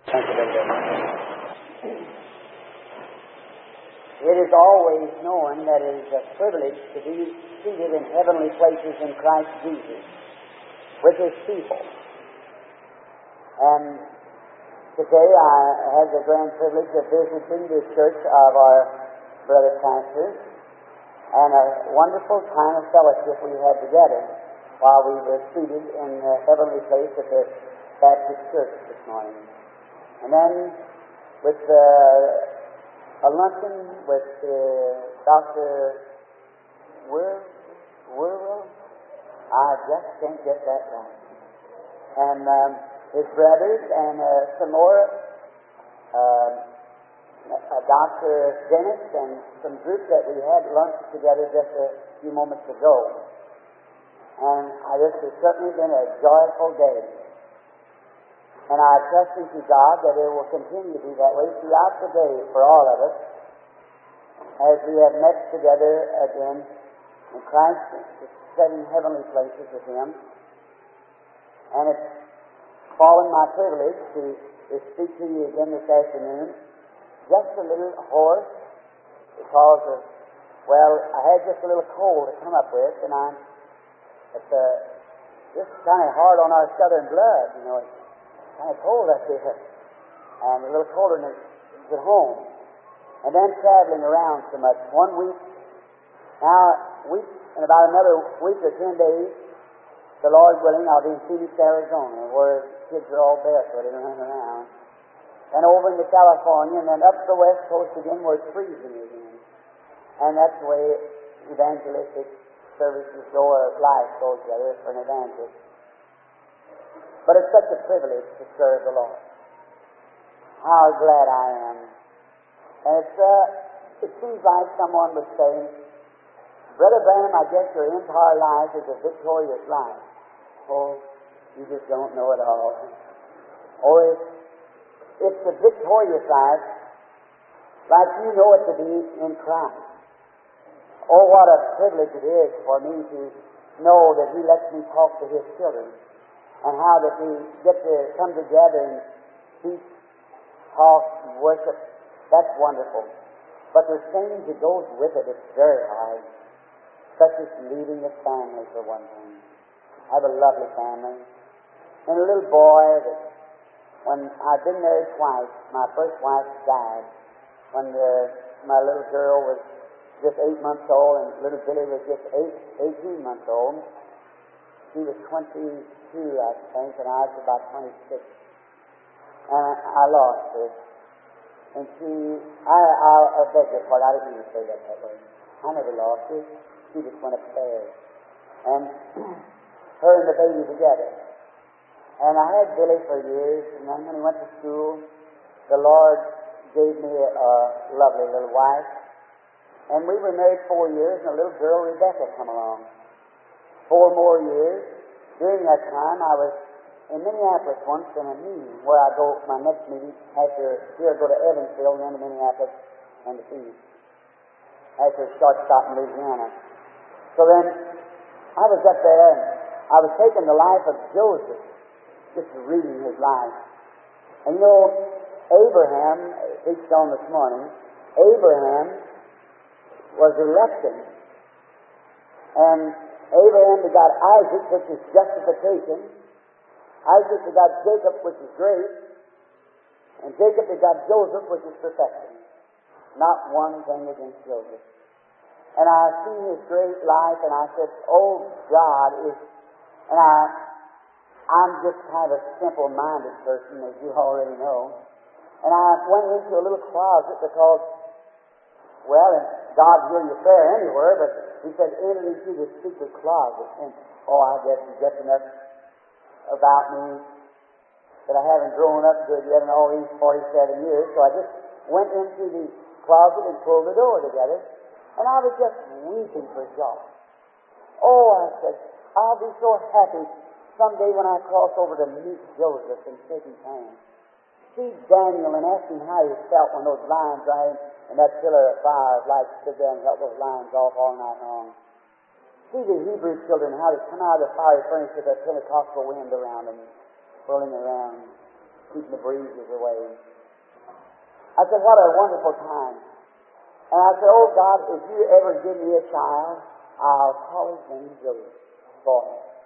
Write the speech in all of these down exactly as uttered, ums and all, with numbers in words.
Thank you very much. It is always known that it is a privilege to be seated in heavenly places in Christ Jesus with His people. And today I had the grand privilege of visiting the church of our brother pastor, and a wonderful time of fellowship we had together while we were seated in the heavenly place at the Baptist church this morning. And then with uh, a luncheon with uh, Doctor Wur- Wurwell, I just can't get that right, and um, his brothers, and uh, some more, uh, uh, Doctor Dennis, and some group that we had lunch together just a few moments ago. And uh, this has certainly been a joyful day. And I trust into God that it will continue to be that way throughout the day for all of us as we have met together again in Christ, set in heavenly places with Him. And it's fallen my privilege to, to speak to you again this afternoon, just a little hoarse because of, well, I had just a little cold to come up with, and I'm, it's uh, just kind of hard on our southern blood, you know. It's kind of cold up here, and a little colder than it's at home. And then traveling around so much. One week, now, week, in about another week or ten days, the Lord willing, I'll be in Phoenix, Arizona, where kids are all barefooted and running around. And over into California, and then up the west coast again where it's freezing again. And that's the way evangelistic services go, or life goes together for an evangelist. But it's such a privilege to serve the Lord. How glad I am. And it's, uh, it seems like someone was saying, Brother Branham, I guess your entire life is a victorious life. Oh, you just don't know it all. Or it's, it's a victorious life like you know it to be in Christ. Oh, what a privilege it is for me to know that He lets me talk to His children, and how that we get to come together and speak, talk, worship. That's wonderful. But there's things that goes with it. It's very hard. Such as leaving the family, for one thing. I have a lovely family. And a little boy that, when I've been married twice, my first wife died when the, my little girl was just eight months old, and little Billy was just eight, eighteen months old. She was twenty-two, I think, and I was about twenty-six. And I, I lost her. And she, I, I, I beg your pardon, I didn't mean to say that that way. I never lost her. She just went upstairs. And her and the baby together. And I had Billy for years, and then when he went to school, the Lord gave me a, a lovely little wife. And we were married four years, and a little girl, Rebecca, come along. Four more years. During that time, I was in Minneapolis once in a meeting where I go, my next meeting, after here I go to Evansville, and then to Minneapolis and to Phoenix. After a short stop in Louisiana. So then, I was up there, and I was taking the life of Joseph, just reading his life. And you know, Abraham, preached on this morning, Abraham was elected. And Abraham begot Isaac, which is justification. Isaac begot Jacob, which is grace. And Jacob begot Joseph, which is perfection. Not one thing against Joseph. And I seen his great life, and I said, oh, God is... And I, I'm just kind of a simple-minded person, as you already know. And I went into a little closet because, well, and God hear your prayer anywhere, but He said, enter into the secret closet. And, oh, I guess He gets enough about me that I haven't grown up good yet in all these forty-seven years. So I just went into the closet and pulled the door together, and I was just weeping for joy. Oh, I said, I'll be so happy someday when I cross over to meet Joseph and shake his hand. See Daniel and ask him how he felt when those lions ran and that pillar of fire of light stood there and held those lions off all night long. See the Hebrew children, how they come out of the fiery furnace with that Pentecostal wind around them, whirling around. keeping the breezes away. I said, what a wonderful time. And I said, oh God, if you ever give me a child, I'll call his name Joseph, boy.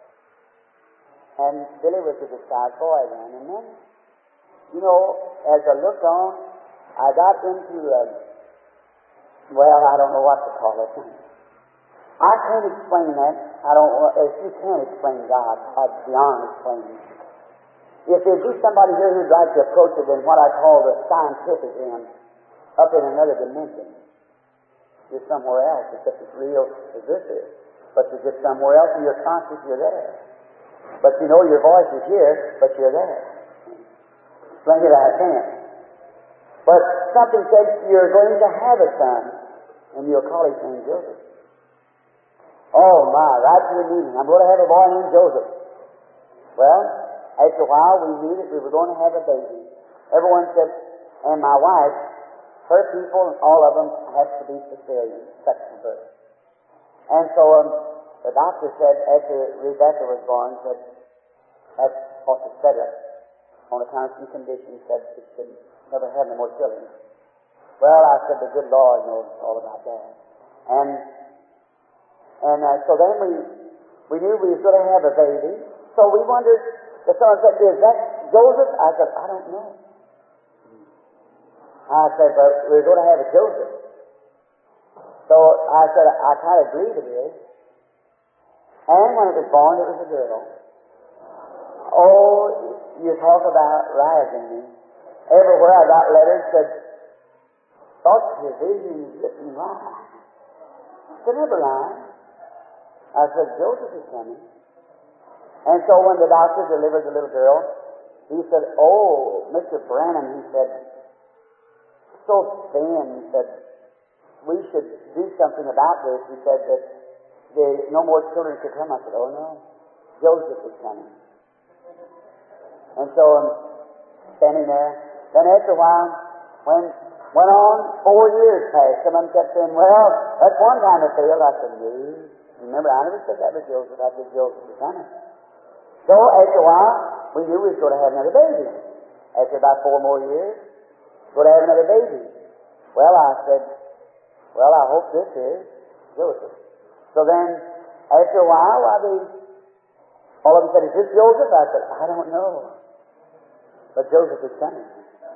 And Billy was a disguised boy then. And then, you know, as I looked on, I got into, a, well, I don't know what to call it. I can't explain that. I don't. If you can't explain God, I'd beyond explaining. If there'd be somebody here who'd like to approach it in what I call the scientific realm, up in another dimension, you're somewhere else, except it's real as this is. But you're just somewhere else, and you're conscious you're there. But you know your voice is here, but you're there. Explain it, I can't. But something says you're going to have a son, and you'll call his name Joseph. Oh my, right to the meeting. I'm going to have a boy named Joseph. Well, after a while we knew that we were going to have a baby. Everyone said, and my wife, her people, all of them have to be cesarean, section birth. And so um, the doctor said, after Rebecca was born, said, that's what the setup, on account of some conditions, said it should never have no more children. Well, I said, the good Lord knows all about that. And And uh, so then we we knew we were going to have a baby. So we wondered, the son said, is that Joseph? I said, I don't know. I said, but we're going to have a Joseph. So I said, I kind of believe it is. And when it was born, it was a girl. Oh, you talk about rising. Everywhere I got letters that thought your vision didn't lie. It never lied. I said, Joseph is coming. And so when the doctor delivered the little girl, he said, oh, Mister Branham, he said, so thin, he said, we should do something about this. He said that the, no more children could come. I said, oh no, Joseph is coming. And so I'm standing there. Then after a while, when went on, four years passed. Someone kept saying, well, that's one time it failed. I said, no. Remember, I never said that was Joseph. I said Joseph was coming. So after a while, we knew we was going to have another baby. After about four more years, we're going to have another baby. Well, I said, well, I hope this is Joseph. So then, after a while, I mean, all of them said, is this Joseph? I said, I don't know. But Joseph is coming.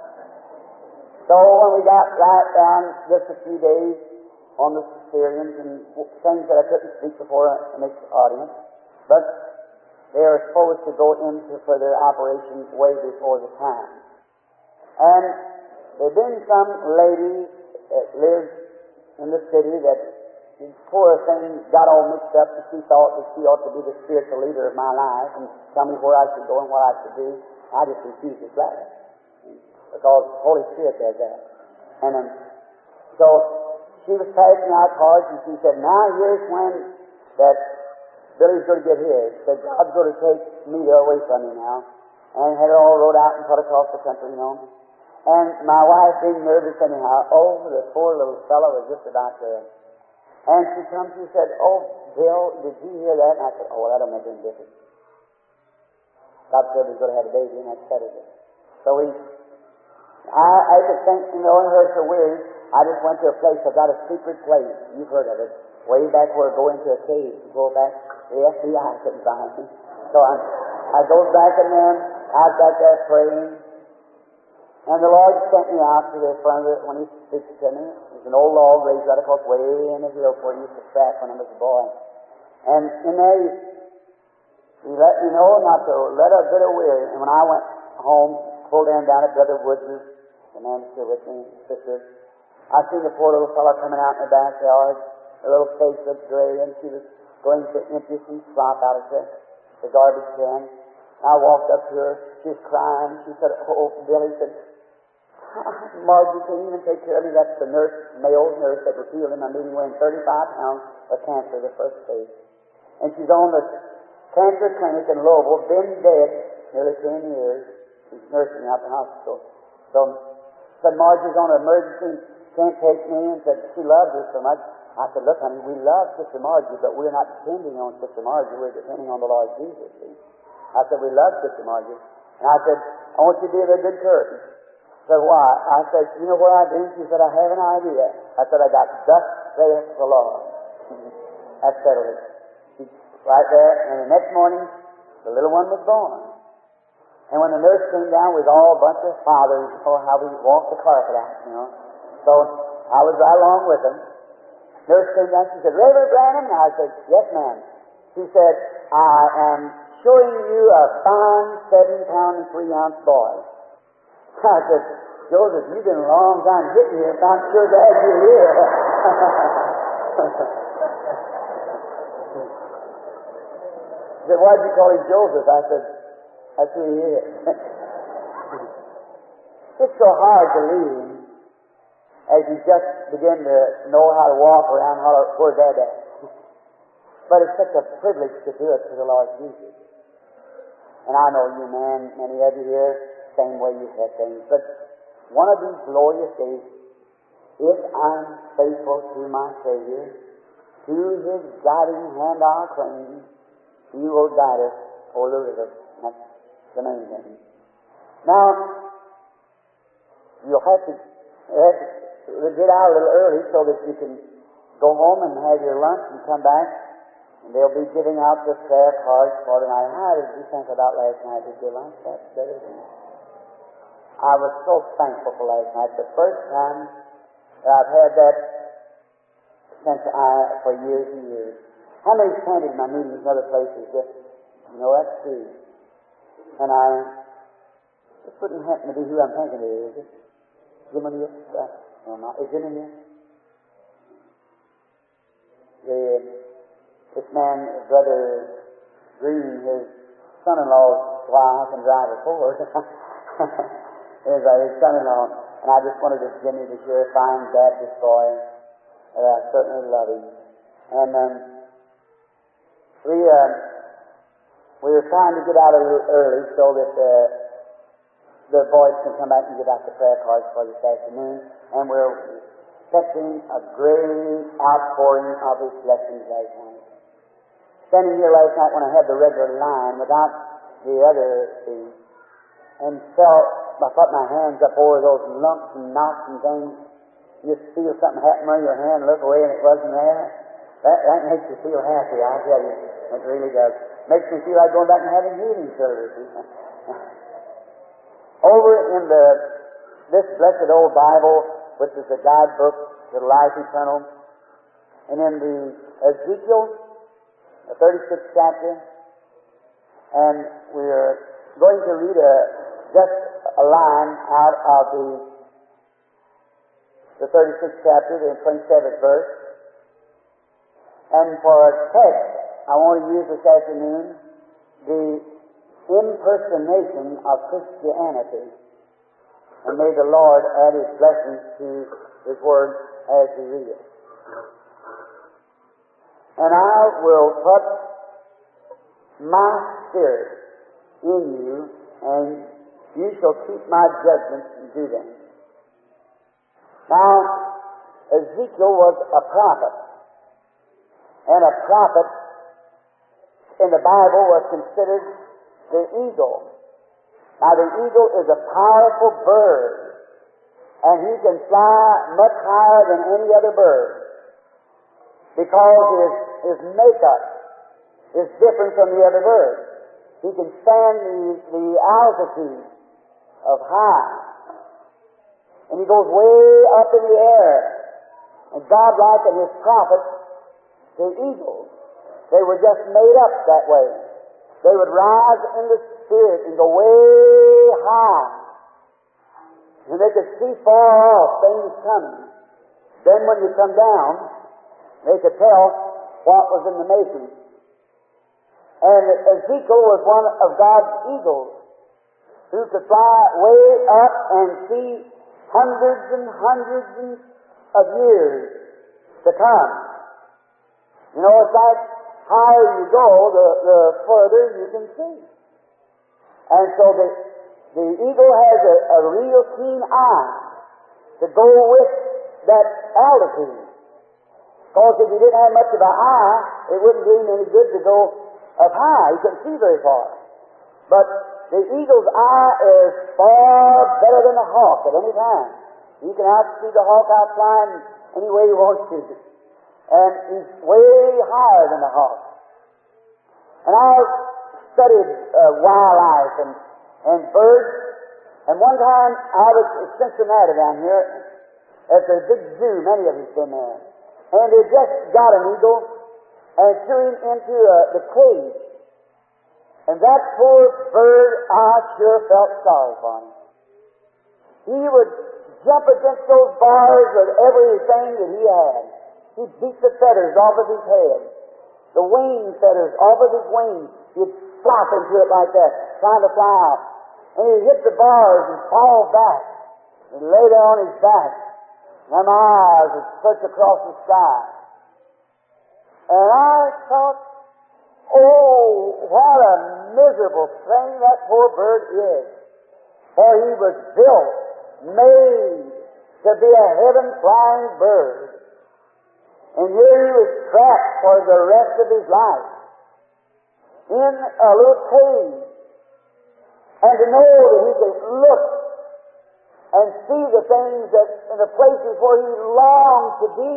So when we got right down just a few days on the cesareans and things that I couldn't speak before a mixed audience, but they are supposed to go into for their operation way before the time. And there had been some lady that lived in the city that the poor thing got all mixed up and she thought that she ought to be the spiritual leader of my life and tell me where I should go and what I should do. I just refused to let her, because the Holy Spirit does that. And um, so she was passing out cards, and she said, now here's when that Billy's going to get his. Said, God's going to take me away from me now. And had it all wrote out and put across the country, you know. And my wife, being nervous anyhow, oh, the poor little fellow was just about there. And she comes and said, oh, Bill, did you hear that? And I said, oh, well, that don't make any difference. God said he's going to have a baby, and that settled it. So we, I, I could think, you know, and her so weird, I just went to a place, I got a secret place, you've heard of it, way back where I go into a cave, you go back, the F B I couldn't find me. So I, I goes back in there, I got there praying, and the Lord sent me out to the front of it when He speaks to me. There's an old log raised right across way in the hill where He used to track when I was a boy. And in there He, he let me know not to let a bit of weary. And when I went home, pulled in down at Brother Woods', the man still with me, sister, I seen the poor little fellow coming out in the backyard. Her little face looked gray, and she was going to empty some slop out of the, the garbage can. I walked up to her. She was crying. She said, oh, Billy said, Margie can't even take care of me. That's the nurse, male nurse that was healed in my meeting, weighing thirty-five pounds of cancer, the first stage. And she's on the cancer clinic in Louisville, been dead nearly ten years. She's nursing out the hospital. So, said Margie's on an emergency, can't take me, and said she loves her so much. I said, look, honey, we love Sister Margie, but we're not depending on Sister Margie. We're depending on the Lord Jesus. See? I said, we love Sister Margie. And I said, I want you to give her a good curtain. I said, why? I said, you know what I do? She said, I have an idea. I said, I got thus saith the Lord. That settled it. She's right there, and the next morning, the little one was born. And when the nurse came down, we was all a bunch of fathers, you know, how we walked the carpet out, you know. So I was right along with them. Nurse came down, she said, Reverend Branham? And I said, yes, ma'am. She said, I am showing you a fine seven-pound and three-ounce boy. I said, Joseph, you've been a long time getting here, but I'm sure glad you're here. She said, why'd you call him Joseph? I said, that's who he is. It's so hard to leave him as you just begin to know how to walk around, how to, where Dad at. But it's such a privilege to do it for the Lord Jesus. And I know you, man, many of you here, same way you have things. But one of these glorious days, if I'm faithful to my Savior, to His guiding hand I'll cling, He will guide us over the river. That's the main thing. Now, you'll have to, you have to get out a little early so that you can go home and have your lunch and come back. And they'll be giving out the prayer cards for tonight. How did you think about last night? Did you like that better than I was so thankful for last night. The first time that I've had that since I, for years and years. How many attended my meetings in other places? Just, you know, that's true. And I, this wouldn't happen to be who I'm thinking it is, is it? Jim in here? No, not. Is Jim in here? The, this man, Brother Green, his son-in-law's wife and driver Ford, is uh, his son-in-law. And I just wanted to Jimmy to share a fine Baptist boy. Uh, I certainly love him. And um, we uh, we were trying to get out a little early so that uh, the boys can come back and get out the prayer cards for this afternoon. And we're expecting a great outpouring of His blessings last night. Standing here last night when I had the regular line without the other thing, and felt, I put my hands up over those lumps and knots and things. You just feel something happen on your hand, look away, and it wasn't there. That, that makes you feel happy, I tell you. It really does. Makes me feel like going back and having healing services. Over in the this blessed old Bible, which is a guidebook to life eternal, and in the Ezekiel, the thirty-sixth chapter, and we're going to read a just a line out of the the thirty-sixth chapter, the twenty-seventh verse. And for a text, I want to use this afternoon the impersonation of Christianity. And may the Lord add His blessings to His Word as we read it. And I will put my Spirit in you, and you shall keep my judgments and do them. Now, Ezekiel was a prophet, and a prophet in the Bible was considered the eagle. Now, the eagle is a powerful bird, and he can fly much higher than any other bird because his, his makeup is different from the other birds. He can stand the, the altitude of high. And he goes way up in the air. And God likened His prophets to eagles. They were just made up that way. They would rise in the Spirit and go way high. And they could see far off things coming. Then when you come down, they could tell what was in the making. And Ezekiel was one of God's eagles who could fly way up and see hundreds and hundreds of years to come. You know, it's like higher you go, the, the further you can see. And so the, the eagle has a, a real keen eye to go with that altitude. Because if he didn't have much of an eye, it wouldn't do him any good to go up high. He couldn't see very far. But the eagle's eye is far better than the hawk at any time. You can outsee the hawk out flying any way you want to. And he's way higher than the hawk. And I've studied uh, wildlife and, and birds. And one time I was in Cincinnati down here at the big zoo. Many of us been there. And they just got an eagle and threw him into uh, the cage. And that poor bird, I sure felt sorry for him. He would jump against those bars with everything that he had. He'd beat the feathers off of his head, the wing feathers off of his wings. He'd flop into it like that, trying to fly out. And he'd hit the bars and fall back. He'd lay there on his back. And my eyes would search across the sky. And I thought, oh, what a miserable thing that poor bird is. For he was built, made to be a heaven-flying bird. And here he was trapped for the rest of his life in a little cage. And to know that he could look and see the things that in the places where he longed to be.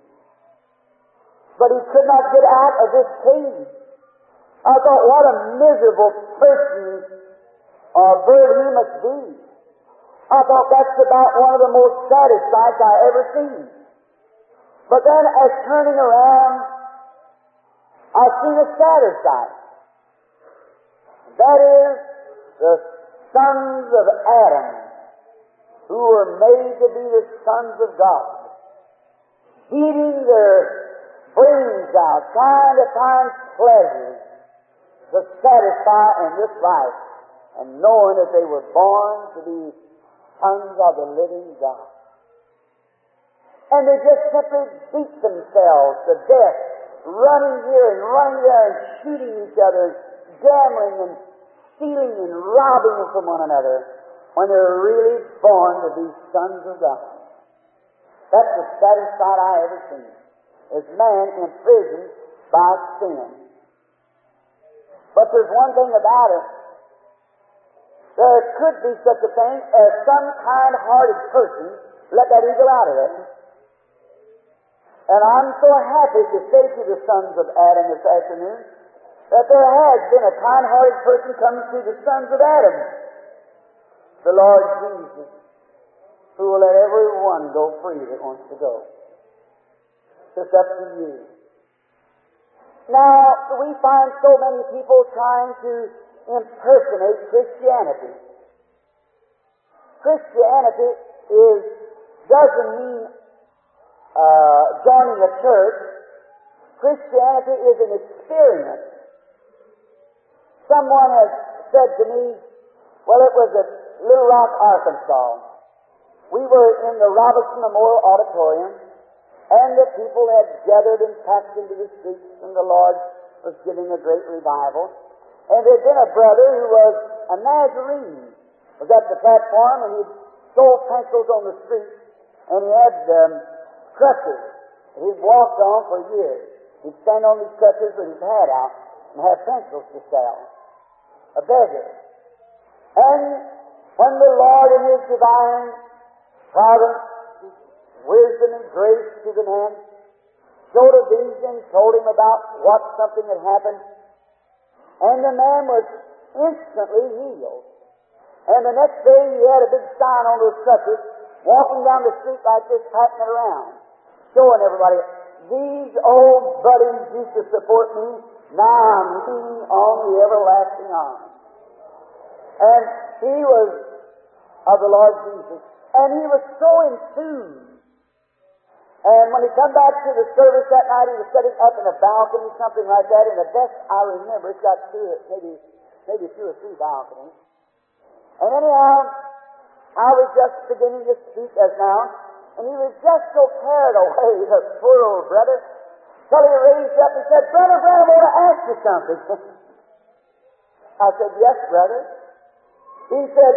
But he could not get out of this cage. I thought, what a miserable person or bird he must be. I thought that's about one of the most saddest sights I ever seen. But then as turning around, I've seen a sadder sight. That is the sons of Adam, who were made to be the sons of God, beating their brains out, trying to find pleasures to satisfy in this life, and knowing that they were born to be sons of the living God. And they just simply beat themselves to death, running here and running there and shooting each other, gambling and stealing and robbing from one another, when they're really born to be sons of God. That's the saddest sight I ever seen, is man imprisoned by sin. But there's one thing about it. There could be such a thing as some kind-hearted person let that eagle out of it. And I'm so happy to say to the sons of Adam this afternoon that there has been a kind-hearted person coming to the sons of Adam, the Lord Jesus, who will let everyone go free that wants to go. It's up to you. Now, we find so many people trying to impersonate Christianity. Christianity is doesn't mean uh, joining a church. Christianity is an experience. Someone has said to me, well, it was at Little Rock, Arkansas. We were in the Robinson Memorial Auditorium, and the people had gathered and packed into the streets, and the Lord was giving a great revival. And there had been a brother who was a Nazarene, was at the platform, and he'd sold pencils on the street, and he had um, crutches that he'd walked on for years. He'd stand on these crutches with his hat out and have pencils to sell. A beggar. And when the Lord in His divine providence, wisdom and grace to the man, showed a vision, told him about what something had happened, and the man was instantly healed. And the next day he had a big sign on those crutches, walking down the street like this, passing it around, showing everybody, these old buddies used to support me, now I'm leaning on the everlasting arms. And he was of the Lord Jesus, and he was so enthused. And when he come back to the service that night, he was sitting up in a balcony, something like that, and the best I remember, it's got two, maybe, maybe two or three balconies. And anyhow, I was just beginning to speak as now, and he was just so carried away, the poor old brother, till he raised up and said, Brother Branham, I want to ask you something. I said, yes, brother. He said,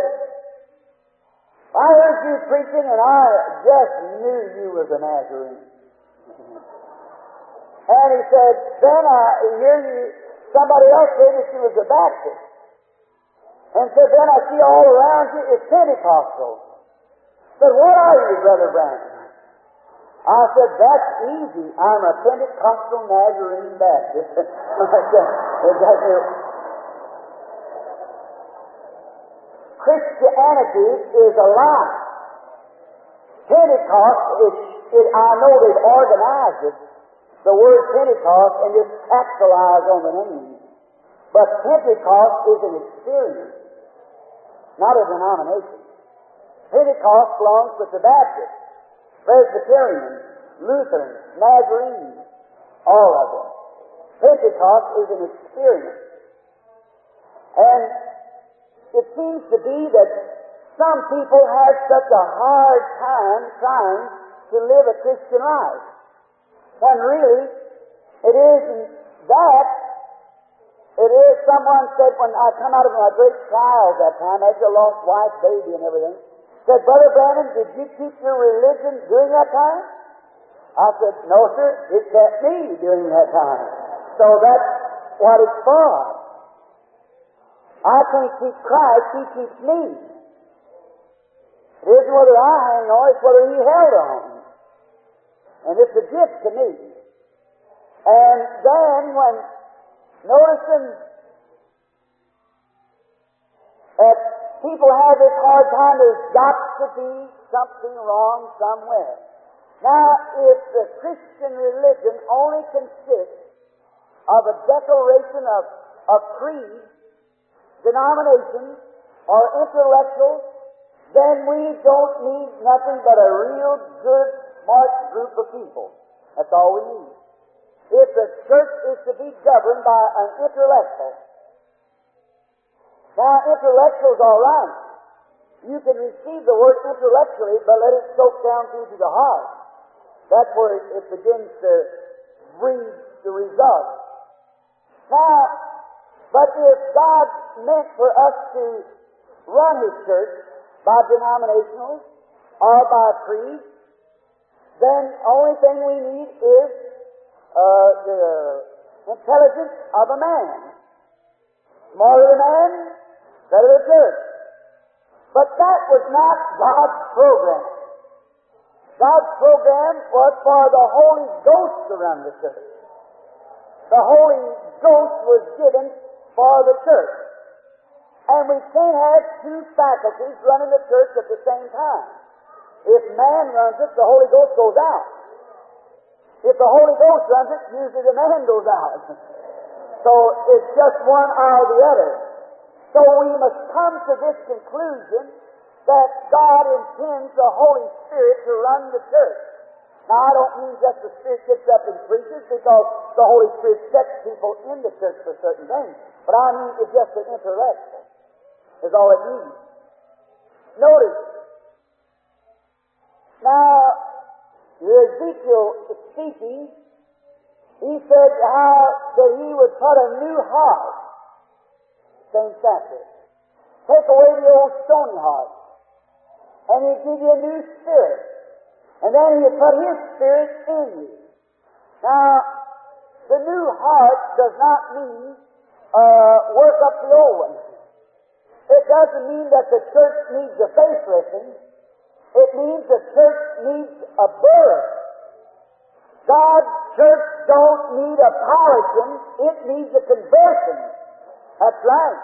I heard you preaching, and I just knew you was a Nazarene. And he said, then I hear you, somebody else said that you was a Baptist. And said, then I see all around you is Pentecostals. Said, what are you, Brother Branham? I said, that's easy. I'm a Pentecostal Nazarene Baptist. Christianity is a lie. Pentecost is, it, I know they've organized it, the word Pentecost, and just capitalized on the name. But Pentecost is an experience, not a denomination. Pentecost belongs with the Baptists, Presbyterians, Lutherans, Nazarenes, all of them. Pentecost is an experience. And it seems to be that some people have such a hard time trying to live a Christian life, when really it isn't that. It is, someone said when I come out of my great trials that time, after I lost wife, baby, and everything, said, Brother Branham, did you keep your religion during that time? I said, no, sir, it kept me during that time. So that's what it's for. I can't keep Christ, He keeps me. It isn't whether I hang on, it's whether He held on. And it's a gift to me. And then when, noticing that people have this hard time, there's got to be something wrong somewhere. Now, if the Christian religion only consists of a declaration of, of creed, denomination, or intellectuals, then we don't need nothing but a real good, smart group of people. That's all we need. If the church is to be governed by an intellectual, now intellectuals are right. You can receive the word intellectually, but let it soak down through to the heart. That's where it, it begins to bring the result. Now, but if God meant for us to run His church by denominational or by creed, then the only thing we need is uh, the intelligence of a man. Smarter the man, better the church. But that was not God's program. God's program was for the Holy Ghost to run the church. The Holy Ghost was given for the church. And we can't have two faculties running the church at the same time. If man runs it, the Holy Ghost goes out. If the Holy Ghost runs it, usually the man goes out. So it's just one or the other. So we must come to this conclusion that God intends the Holy Spirit to run the church. Now, I don't mean just the Spirit gets up and preaches, because the Holy Spirit sets people in the church for certain things. But I mean it's just the intellectual is all it means. Notice, now, Ezekiel is speaking, he said how that he would put a new heart, same chapter, take away the old stony heart, and He'd give you a new spirit, and then He'd put His Spirit in you. Now, the new heart does not mean uh, work up the old one. It doesn't mean that the church needs a facelifting. It means the church needs a birth. God's church don't need a polishing, it needs a conversion. That's right.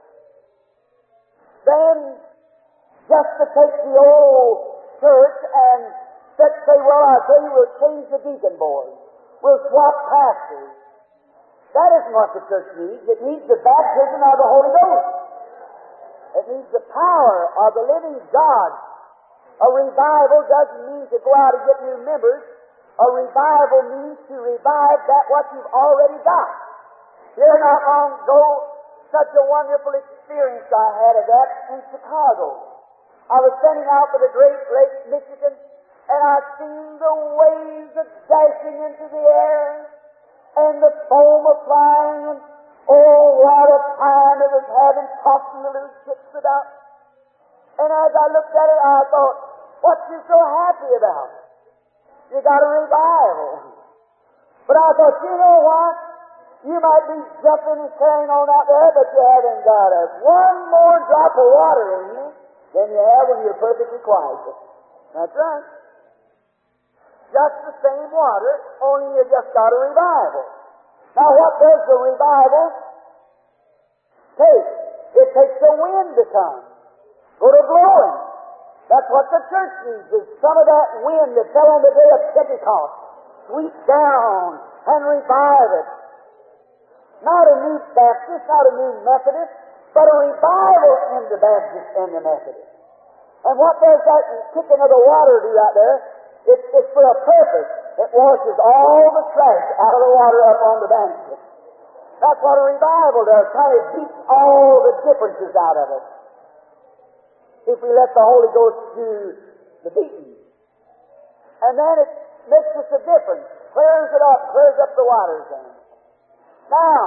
Then, just to take the old church and say, well, I tell you, we'll change the deacon board. We'll swap pastors. That isn't what the church needs. It needs the baptism of the Holy Ghost. It needs the power of the living God. A revival doesn't mean to go out and get new members. A revival means to revive that what you've already got. Here not long ago, such a wonderful experience I had of that in Chicago. I was sending out for the Great Lake, Michigan, and I seen the waves a dashing into the air, and the foam a flying, and oh, what a time it was having, tossing the little ships about. And as I looked at it, I thought, what you so happy about? You got a revival. But I thought, you know what? You might be jumping and carrying on out there, but you haven't got a one more drop of water in you than you have when you're perfectly quiet. That's right. Just the same water, only you just got a revival. Now what does the revival take? It takes the wind to come. Go to blowing. That's what the church needs, is some of that wind that fell on the day of Pentecost. Sweep down and revive it. Not a new Baptist, not a new Methodist, but a revival in the Baptist and the Methodist. And what does that kicking of the water do out there? It, it's for a purpose. It washes all the trash out of the water up on the banquet. That's what a revival does, kind of beats all the differences out of it. If we let the Holy Ghost do the beating. And then it makes us a difference, clears it up, clears up the waters then. Now,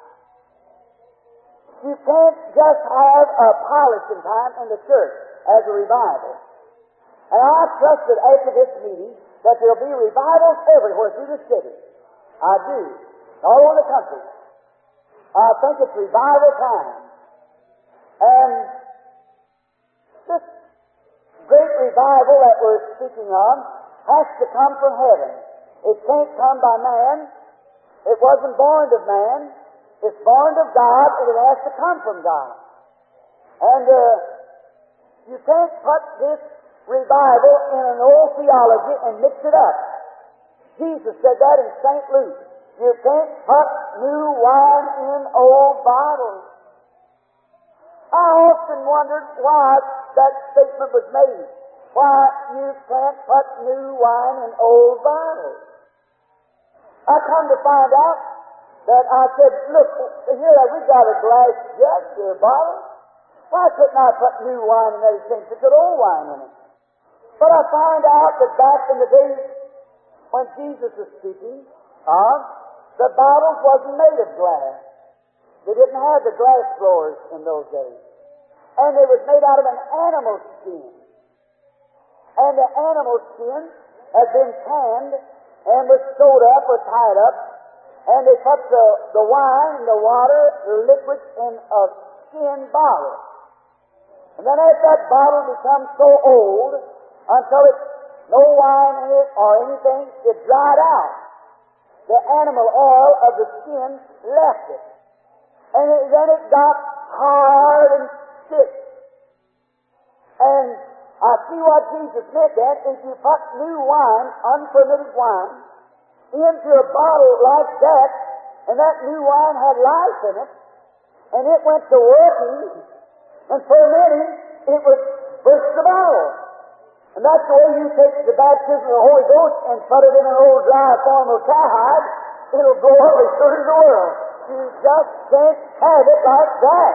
you can't just have a polishing time in the church as a revival. And I trust that after this meeting that there'll be revivals everywhere through the city. I do. All over the country. I think it's revival time. And this great revival that we're speaking of has to come from heaven. It can't come by man. It wasn't born of man. It's born of God, and it has to come from God. And uh, you can't put this revival in an old theology and mix it up. Jesus said that in Saint Luke. You can't put new wine in old bottles. I often wondered why that statement was made. Why you can't put new wine in old bottles. I come to find out that I said, look, here we got a glass jug here, bottle. Why couldn't I put new wine in there since you put old wine in it? But I find out that back in the days when Jesus was speaking of, the bottles wasn't made of glass. They didn't have the glass blowers in those days. And it was made out of an animal skin. And the animal skin had been tanned and was sewed up or tied up. And they put the, the wine and the water, the liquids, in a skin bottle. And then as that bottle becomes so old, until it's no wine in it or anything, it dried out. The animal oil of the skin left it. And it, then it got hard and stiff. And I see what Jesus meant then. If you put new wine, unfermented wine, into a bottle like that, and that new wine had life in it, and it went to working and fermenting, it would burst the bottle. And that's the way you take the baptism of the Holy Ghost and put it in an old dry form of cowhide, it'll go up as sure as the world. You just can't have it like that.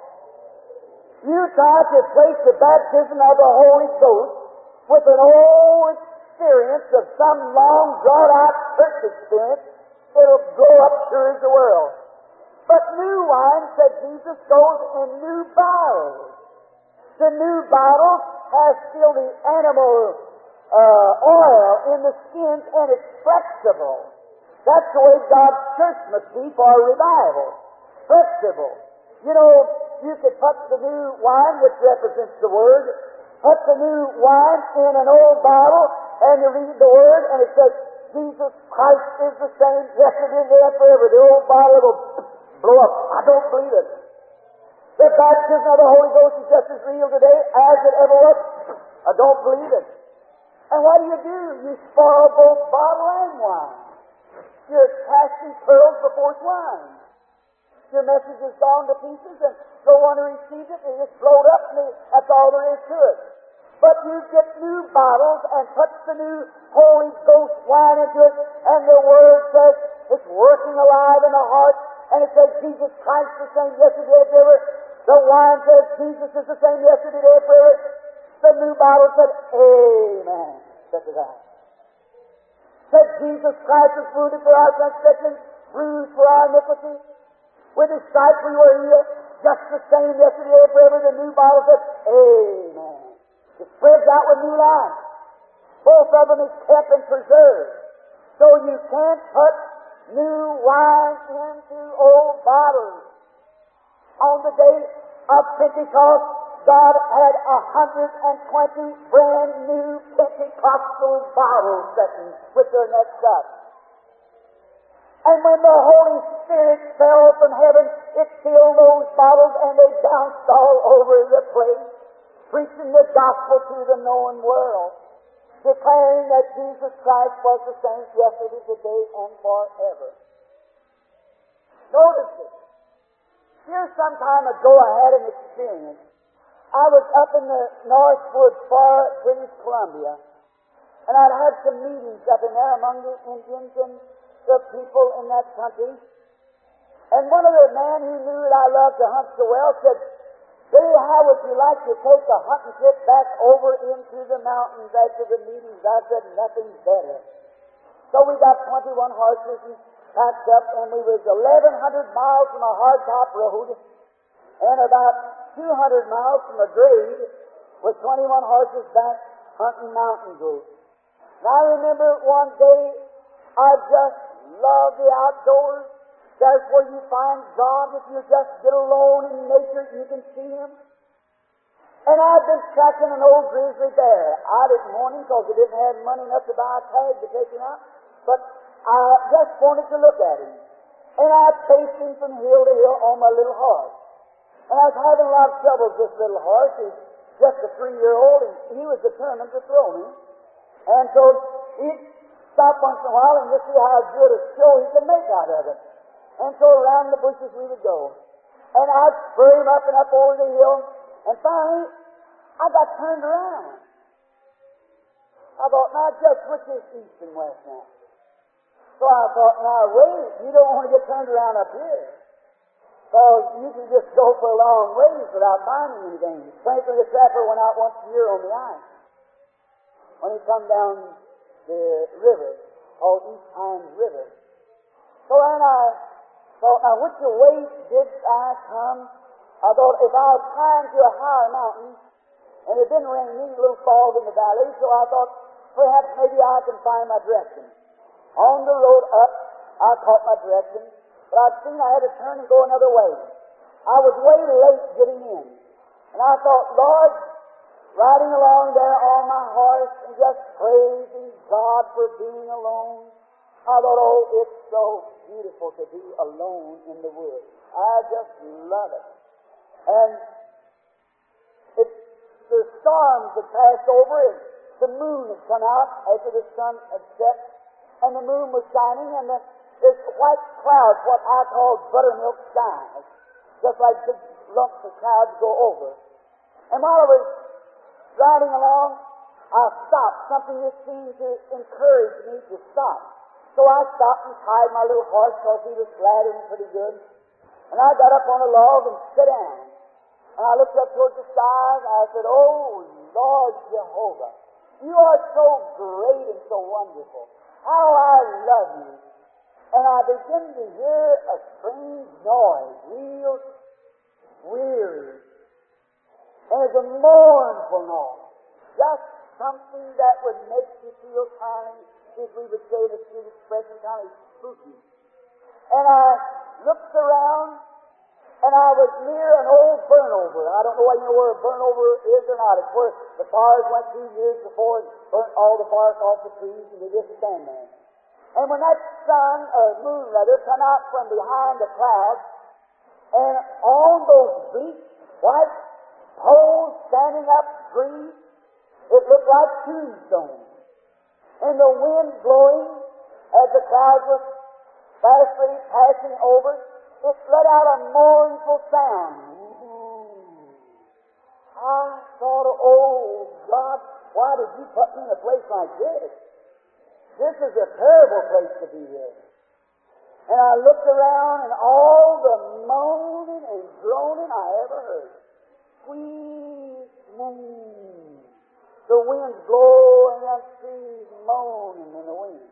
You try to place the baptism of the Holy Ghost with an old experience of some long, drawn-out church experience, it'll go up sure as the world. But new wine, said Jesus, goes in new bottles. The new bottle has still the animal uh, oil in the skins, and it's flexible. That's the way God's church must be for a revival. Flexible. You know, you could put the new wine, which represents the Word, put the new wine in an old bottle, and you read the Word, and it says, Jesus Christ is the same yesterday, today, and forever. The old bottle will blow up. I don't believe it. The baptism of the Holy Ghost is just as real today as it ever was. I don't believe it. And what do you do? You spoil both bottle and wine. You're casting pearls before swine. Your message has gone to pieces, and no one receives it, and it's blown up, and that's all there is to it. But you get new bottles and put the new Holy Ghost wine into it, and the Word says it's working alive in the heart, and it says Jesus Christ the same yesterday, forever. The wine says Jesus is the same yesterday, today, forever. The new bottle said, Amen. Said to that. Said Jesus Christ was wounded for our transgressions, bruised for our iniquity. With His stripes we were healed. Just the same yesterday, today, forever. The new bottle says, Amen. It spreads out with new life. Both of them is kept and preserved. So you can't put new wine into old bottles. On the day of Pentecost, God had a hundred and twenty brand new Pentecostal bottles sitting with their necks up. And when the Holy Spirit fell from heaven, it filled those bottles and they bounced all over the place, preaching the gospel to the known world, declaring that Jesus Christ was the same yesterday, today, and forever. Notice it. Here some time ago I had an experience. I was up in the Northwood, far British Columbia, and I'd had some meetings up in there among the Indians and the people in that country. And one of the men who knew that I loved to hunt so well said, "Billy, how would you like to take a hunting trip back over into the mountains after the meetings?" I said, "Nothing better." So we got twenty-one horses and packed up, and we was eleven hundred miles from a hardtop road and about two hundred miles from a grade with twenty-one horses back hunting mountain goats. And I remember one day I just loved the outdoors. That's where you find God. If you just get alone in nature, you can see Him. And I'd been tracking an old grizzly bear. I didn't want him because I didn't have money enough to buy a tag to take him out. But I just wanted to look at him. And I chased him from hill to hill on my little horse. And I was having a lot of trouble with this little horse. He's just a three-year-old, and he was determined to throw me. And so he'd stop once in a while and just see how good a show he could make out of it. And so around the bushes we would go. And I'd spur him up and up over the hill, and finally I got turned around. I thought, now just which is east and west now? So I thought, now wait, you don't want to get turned around up here. Because you can just go for a long ways without finding anything. Franklin the Trapper went out once a year on the ice. When he come down the river, called East Hines River. So then I thought, now which way did I come? I thought if I was climbing to a higher mountain, and it didn't rain, any little falls in the valley, so I thought, perhaps maybe I can find my direction. On the road up, I caught my direction, but I'd seen I had to turn and go another way. I was way late getting in. And I thought, Lord, riding along there on my horse and just praising God for being alone, I thought, oh, it's so beautiful to be alone in the woods. I just love it. And it, the storms had passed over, and the moon had come out after the sun had set, and the moon was shining, and the, this white clouds, what I call buttermilk skies, just like big lumps of clouds go over. And while I was riding along, I stopped. Something that seemed to encourage me to stop. So I stopped and tied my little horse because he was flattering pretty good. And I got up on a log and sat down. And I looked up towards the skies and I said, oh, Lord Jehovah, you are so great and so wonderful. How I love you. And I began to hear a strange noise, real weary. And it's a mournful noise. Just something that would make you feel kind of, if we would say the street expression, kind of spooky. And I looked around, and I was near an old burnover. I don't know whether you know where a burnover is or not. It's where the fires went two years before and burnt all the bark off the trees, and they just stand there. And when that sun, or moon rather, come out from behind the clouds, and on those bleak, white poles standing up trees, it looked like tombstones. And the wind blowing as the clouds were fastly passing over, it let out a mournful sound. Ooh. I thought, oh God, why did you put me in a place like this? This is a terrible place to be in. And I looked around, and all the moaning and groaning I ever heard. Sweet moon. The wind's blowing, and trees moaning in the wind.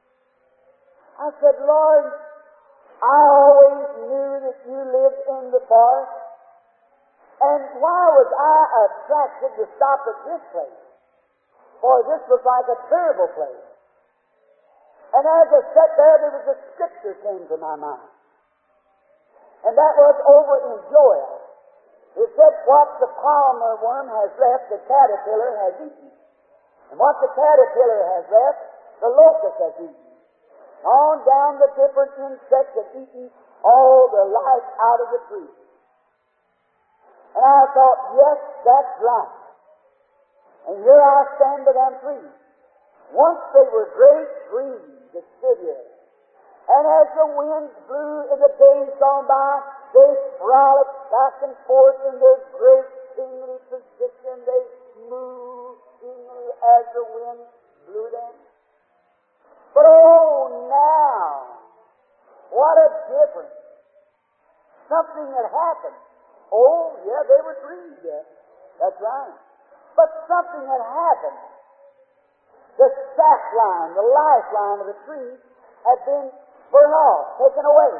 I said, Lord, I always knew that you lived in the forest. And why was I attracted to stop at this place? For this was like a terrible place. And as I sat there, there was a scripture came to my mind. And that was over in Joel. It said, what the palmer worm has left, the caterpillar has eaten. And what the caterpillar has left, the locust has eaten. On down the different insects have eaten all the life out of the tree. And I thought, yes, that's right. And here I stand by them trees. Once they were great trees that stood here. And as the winds blew in the days gone by, they frolicked back and forth in their great kingly position. They moved kingly as the wind blew them. But oh, now, what a difference. Something had happened. Oh, yeah, they were trees, yeah. That's right. But something had happened. The sap line, the lifeline of the tree had been burnt off, taken away.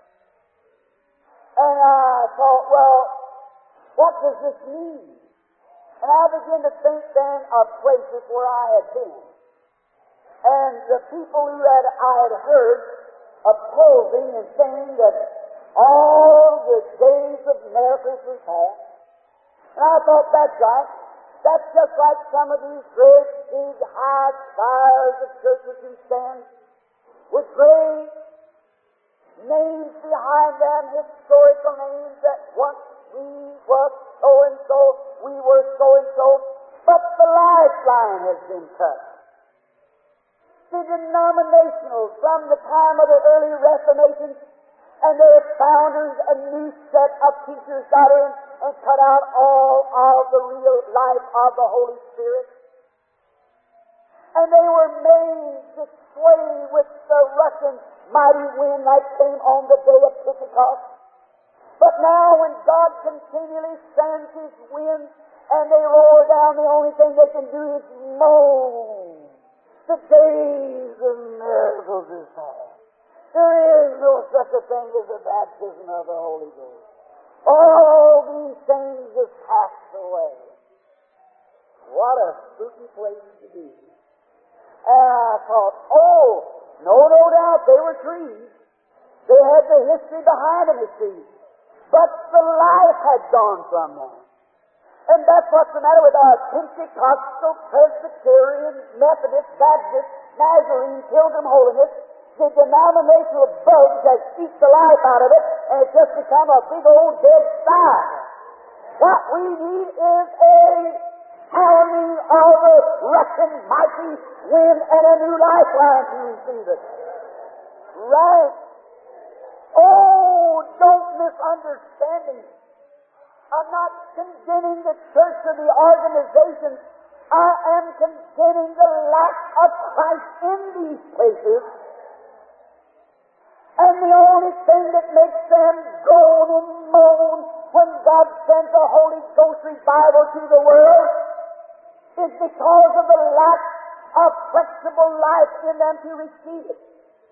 And I thought, well, what does this mean? And I began to think then of places where I had been. And the people who had I had heard opposing and saying that all the days of miracles were past. And I thought, that's right. That's just like some of these great, big, high spires of churches who stand with great names behind them, historical names that once we were so-and-so, we were so-and-so, but the lifeline has been cut. The denominational, from the time of the early Reformation, and their founders, a new set of teachers got in and cut out all of the real life of the Holy Spirit. And they were made to sway with the rushing mighty wind that came on the day of Pentecost. But now when God continually sends His wind and they roar down, the only thing they can do is moan. The days of miracles is past. There is no such a thing as the baptism of the Holy Ghost. All these things have passed away. What a spooky place to be. And I thought, oh, no, no doubt they were trees. They had the history behind them as trees. But the life had gone from them. And that's what's the matter with our Pentecostal, Presbyterian, Methodist, Baptist, Nazarene, Pilgrim Holiness. The denominational bugs has eat the life out of it, and it's just become a big old dead fire. What we need is a pounding of the rushing mighty wind and a new lifeline to receive it. Right? Oh, don't misunderstand me. I'm not condemning the church or the organization. I am condemning the lack of Christ in these places. And the only thing that makes them groan and moan when God sends the Holy Ghost revival to the world is because of the lack of flexible life in them to receive it.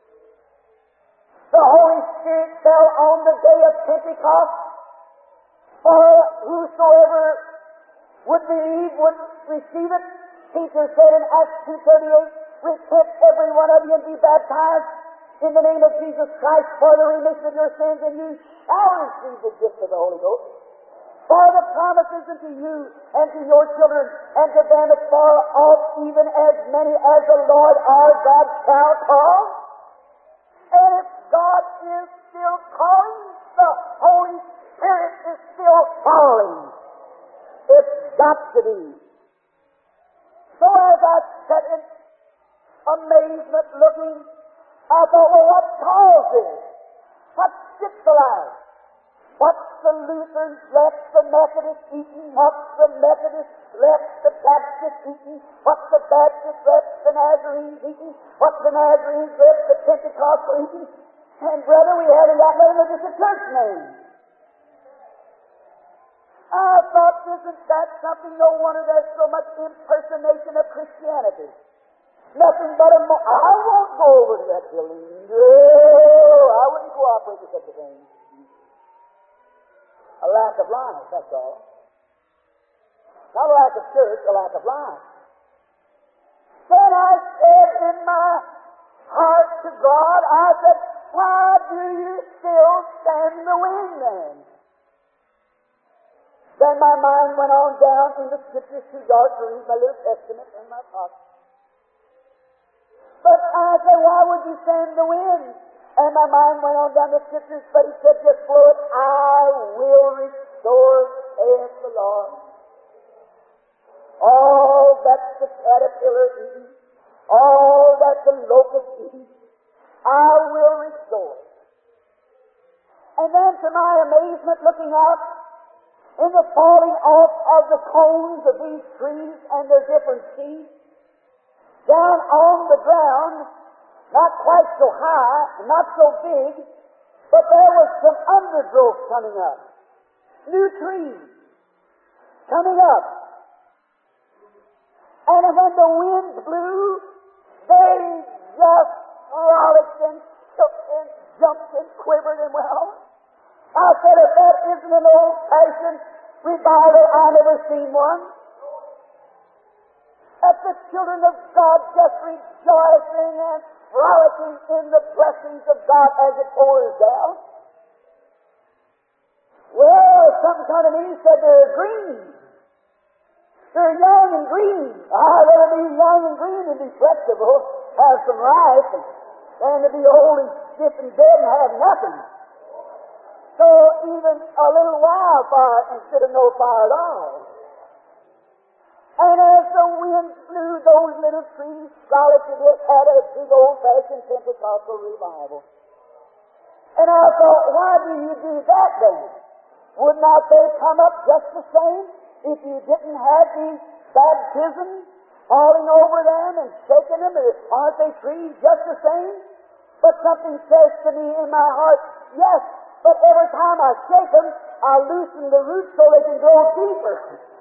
The Holy Spirit fell on the day of Pentecost, for whosoever would believe would receive it. Peter said in Acts two thirty-eight, repent every one of you and be baptized in the name of Jesus Christ for the remission of your sins, and you shall receive the gift of the Holy Ghost. For the promises unto you and to your children and to them as far off, even as many as the Lord our God shall call. And if God is still calling, the Holy Spirit is still falling. It's got to be. So as I sat in amazement looking, I thought, well, what caused this? What skipped the life? What's the Lutherans left the Methodists eating? What's the Methodists left the Baptists eating? What's the Baptists left the Nazarenes eating? What's the Nazarenes left the Pentecostal eating? And brother, we haven't got nothing but just a church name. I thought, isn't that something? No wonder there's so much impersonation of Christianity. Nothing but a mo- I won't go over to that building. No, I wouldn't cooperate with such a thing. A lack of life, that's all. Not a lack of church, a lack of life. Then I said in my heart to God, I said, why do you still stand in the wind then? Then my mind went on down in the Scriptures, too dark to read my little Testament in my pocket. But I said, why would you stand in the wind? And my mind went on down the Scriptures, but he said, just blow it, I will restore, saith the Lord. All that the caterpillar eats, all that the locust eats, I will restore. And then to my amazement, looking out, in the falling off of the cones of these trees and their different seeds, down on the ground, not quite so high, not so big, but there was some undergrowth coming up. New trees coming up. And when the wind blew, they just frolicked and shook and jumped and quivered and well. I said, if that isn't an old-fashioned revival, I've never seen one. At the children of God just rejoicing and frolicking in the blessings of God as it pours down. Well, something come to me and said they're green. They're young and green. I'd rather be young and green and be flexible, have some life, than to be old and stiff and dead and have nothing. So even a little wildfire instead of no fire at all. And as the wind blew, those little trees frolicked and it had a big old-fashioned Pentecostal revival. And I thought, why do you do that then? Would not they come up just the same if you didn't have these baptisms falling over them and shaking them? Aren't they trees just the same? But something says to me in my heart, yes, but every time I shake them, I loosen the roots so they can grow deeper.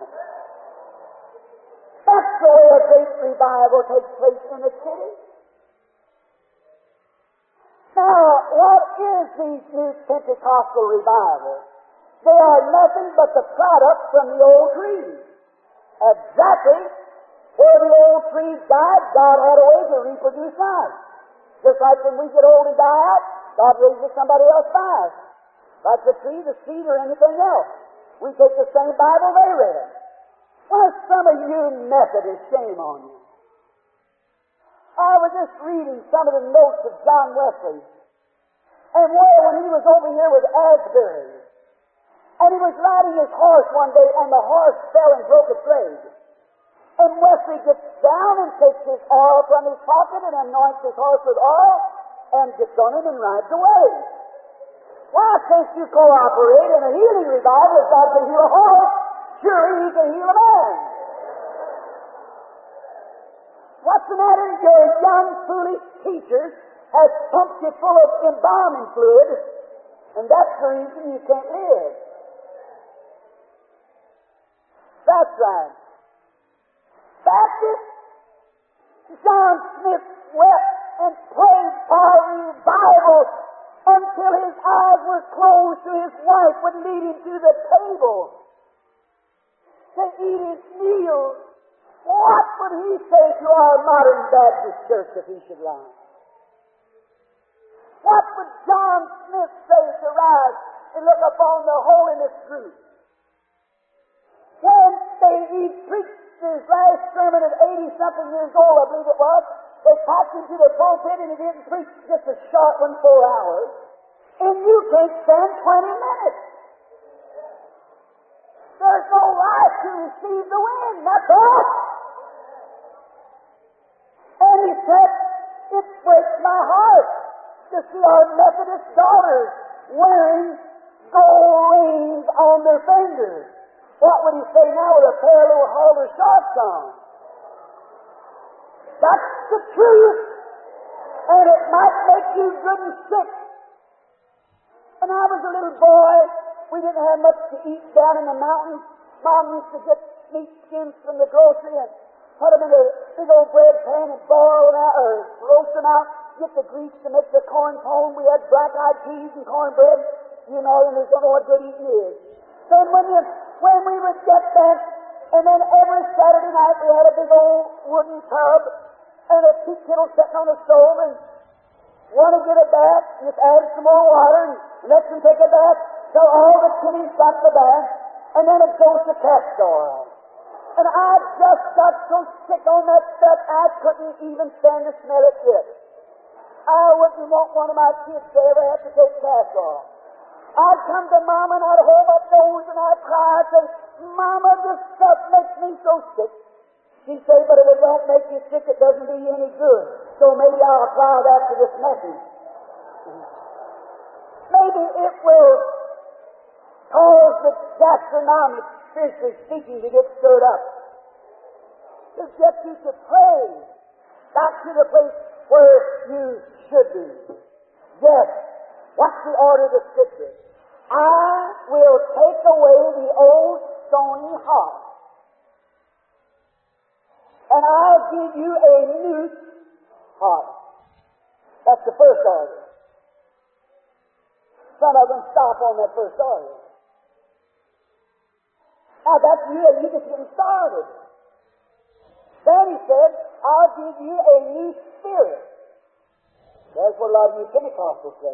That's the way a great revival takes place in a city. Now, what is these new Pentecostal revivals? They are nothing but the product from the old trees. Exactly where the old trees died, God had a way to reproduce life. Just like when we get old and die out, God raises somebody else by us. Like the tree, the seed, or anything else. We take the same Bible they read. Well, some of you Methodists, shame on you. I was just reading some of the notes of John Wesley. And well, when he was over here with Asbury, and he was riding his horse one day, and the horse fell and broke its leg. And Wesley gets down and takes his oil from his pocket and anoints his horse with oil and gets on him and rides away. Why can't you cooperate in a healing revival if God can heal a horse? Surely He can heal a man. What's the matter? Your young, foolish teachers has pumped you full of embalming fluid, and that's the reason you can't live. That's right. Baptist John Smith wept and prayed for revival until his eyes were closed to his wife would lead him to the table to eat his meal. What would he say to our modern Baptist church if he should rise? What would John Smith say to rise and look upon the holiness group? When they, he preached his last sermon at eighty-something years old, I believe it was, they packed him to the pulpit and he didn't preach just a short one, four hours. And you can't stand twenty minutes. There's no right to receive the wind, that's all. And he said, it breaks my heart to see our Methodist daughters wearing gold rings on their fingers. What would he say now with a pair of little halter shorts on? That's the truth. And it might make you good and sick. When I was a little boy, we didn't have much to eat down in the mountains. Mom used to get meat skins from the grocery and put them in a big old bread pan and boil them out, or roast them out, get the grease to make the corn pone. We had black-eyed peas and cornbread, you know, and there's don't know what good eating is. Then when you, when we would get that, and then every Saturday night we had a big old wooden tub and a tea kettle sitting on the stove, and Want to get a bath, just add some more water, and let them take a bath till all the kitties got the bath, and then it goes to castor oil. And I just got so sick on that stuff, I couldn't even stand to smell it yet. I wouldn't want one of my kids to ever have to take castor oil. I'd come to Mama and I'd hold my nose and I'd cry and say, Mama, this stuff makes me so sick. She'd say, but if it don't make you sick, it doesn't do you any good. So maybe I'll apply that to this message. Maybe it will cause the gastronomic, spiritually speaking, to get stirred up. To get you to pray back to the place where you should be. Yes, what's the order of the Scripture? I will take away the old stony heart, and I'll give you a new heart. That's the first order. Some of them stop on that first order. Now that's you, and you just getting started. Then he said, I'll give you a new spirit. That's what a lot of you Pentecostals say.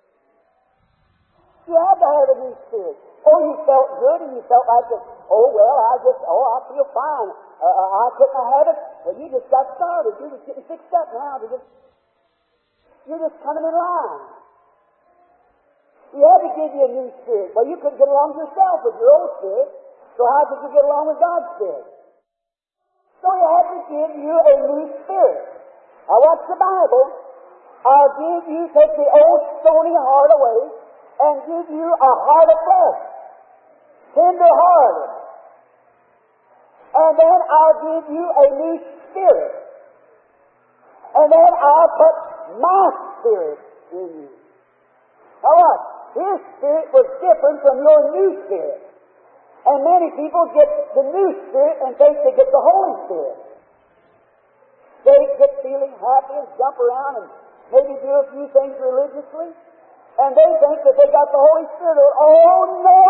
You had to have a new spirit. Oh, you felt good and you felt like, this, oh, well, I just, oh, I feel fine. Uh, I took my habit. Well, you just got started. You're just getting fixed up now. You're just, you're just coming in line. He had to give you a new spirit. Well, you couldn't get along yourself with your old spirit. So how could you get along with God's spirit? So he had to give you a new spirit. Now what's the Bible? I'll give you, take the old stony heart away and give you a heart of flesh, tender-hearted. And then I'll give you a new spirit. And then I'll put my spirit in you. Now what? His spirit was different from your new spirit. And many people get the new spirit and think they get the Holy Spirit. They get feeling happy and jump around and maybe do a few things religiously. And they think that they got the Holy Spirit. Oh, no!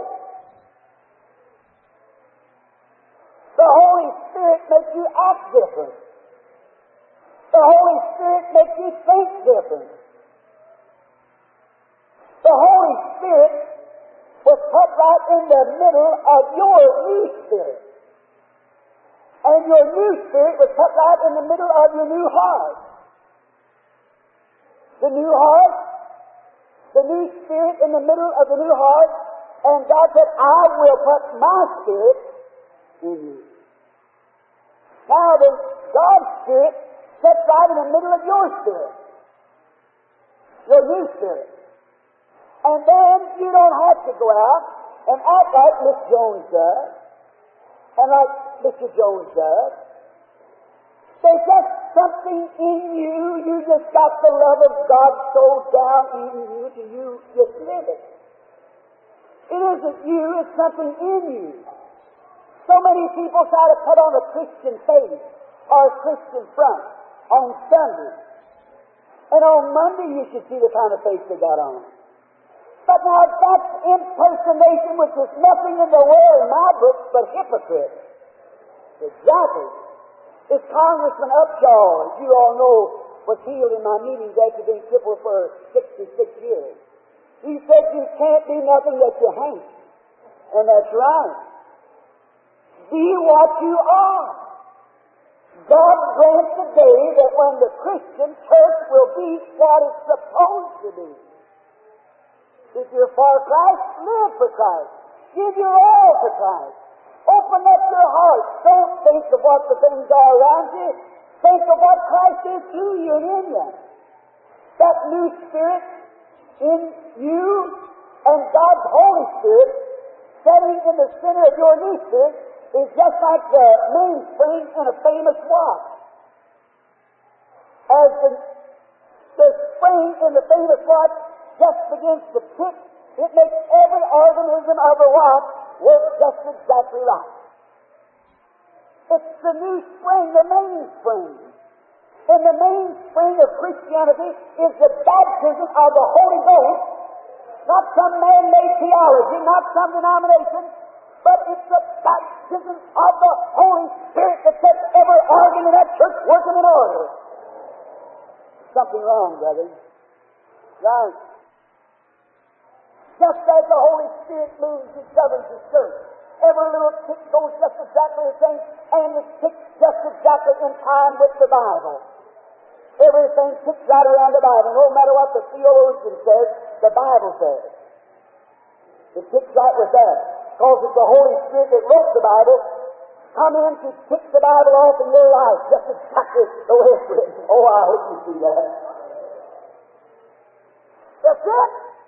The Holy Spirit makes you act different. The Holy Spirit makes you think different. The Holy Spirit was put right in the middle of your new spirit. And your new spirit was put right in the middle of your new heart. The new heart, the new spirit in the middle of the new heart, and God said, I will put my spirit in you. Now then, God's spirit sits right in the middle of your spirit. Your new spirit. And then you don't have to go out and act like Miss Jones does, and like Mister Jones does. There's just something in you. You just got the love of God so down in you that you just live it. It isn't you, it's something in you. So many people try to put on a Christian face or a Christian front on Sunday. And on Monday you should see the kind of face they got on. But now that's impersonation, which is nothing in the world in my book but hypocrite. Exactly. This Congressman Upshaw, as you all know, was healed in my meetings after being crippled for sixty-six years. He said you can't be nothing that you hate. And that's right. Be what you are. God grants the day that when the Christian church will be what it's supposed to be. If you're for Christ, live for Christ. Give your all to Christ. Open up your heart. Don't think of what the things are around you. Think of what Christ is to you and in you. That new spirit in you and God's Holy Spirit setting in the center of your new spirit is just like the mainspring in a famous watch. As the, the spring in the famous watch just begins to tick, it makes every organism of the watch work just exactly right. It's the new spring, the mainspring. And the mainspring of Christianity is the baptism of the Holy Ghost, not some man-made theology, not some denomination, but it's the baptism of the Holy Spirit that sets every organ in that church working in order. something wrong, brothers. Right. Just as the Holy Spirit moves and governs the church, every little tick goes just exactly the same, and it ticks just exactly in time with the Bible. Everything ticks right around the Bible. No matter what the theologian says, the Bible says. It ticks right with that. Because it's the Holy Spirit that wrote the Bible, come in to tick the Bible off in your life, just exactly the way it's written. Oh, I hope you see that. That's it.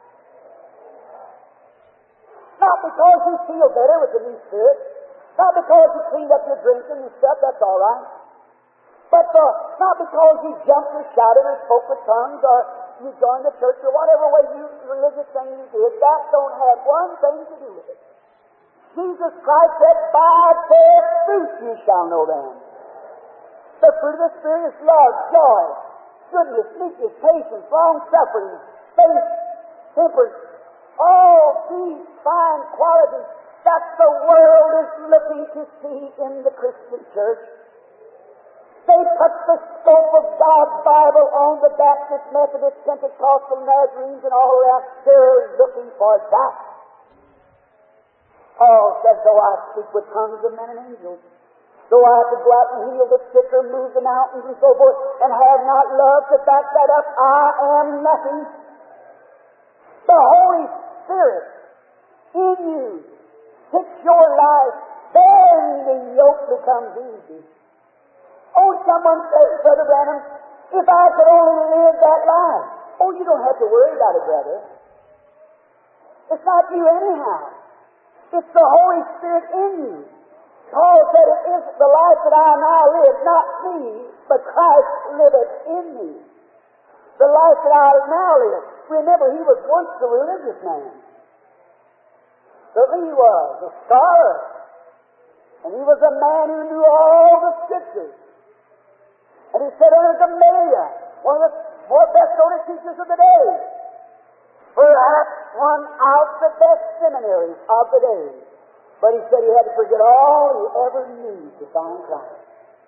Not because you feel better with the new Spirit, not because you cleaned up your drinking and stuff, that's all right. But uh, not because you jumped or shouted or spoke with tongues or you joined the church or whatever way you religious thing you did, that don't have one thing to do with it. Jesus Christ said, by their fruit you shall know them. The fruit of the Spirit is love, joy, goodness, meekness, patience, long-suffering, faith, temperance. All these fine qualities that the world is looking to see in the Christian church. They put the scope of God's Bible on the Baptist, Methodist, Pentecostal, Nazarenes, and all around. They're looking for that. Paul says, though I speak with tongues of men and angels, though I have to go out and heal the sick or move the mountains and so forth, and have not love to back that up, I am nothing. The Holy Spirit in you takes your life, then the yoke becomes easy. Oh, someone says, Brother Branham, if I could only live that life. Oh, you don't have to worry about it, brother. It's not you anyhow. It's the Holy Spirit in you. Paul said, it is the life that I now live, not me, but Christ liveth in me. The life that I now live. Remember, he was once a religious man. Certainly he was, a scholar. And he was a man who knew all the Scriptures. And he said under Gamaliel, one of the four best-known teachers of the day, perhaps one of the best seminaries of the day. But he said he had to forget all he ever knew to find Christ.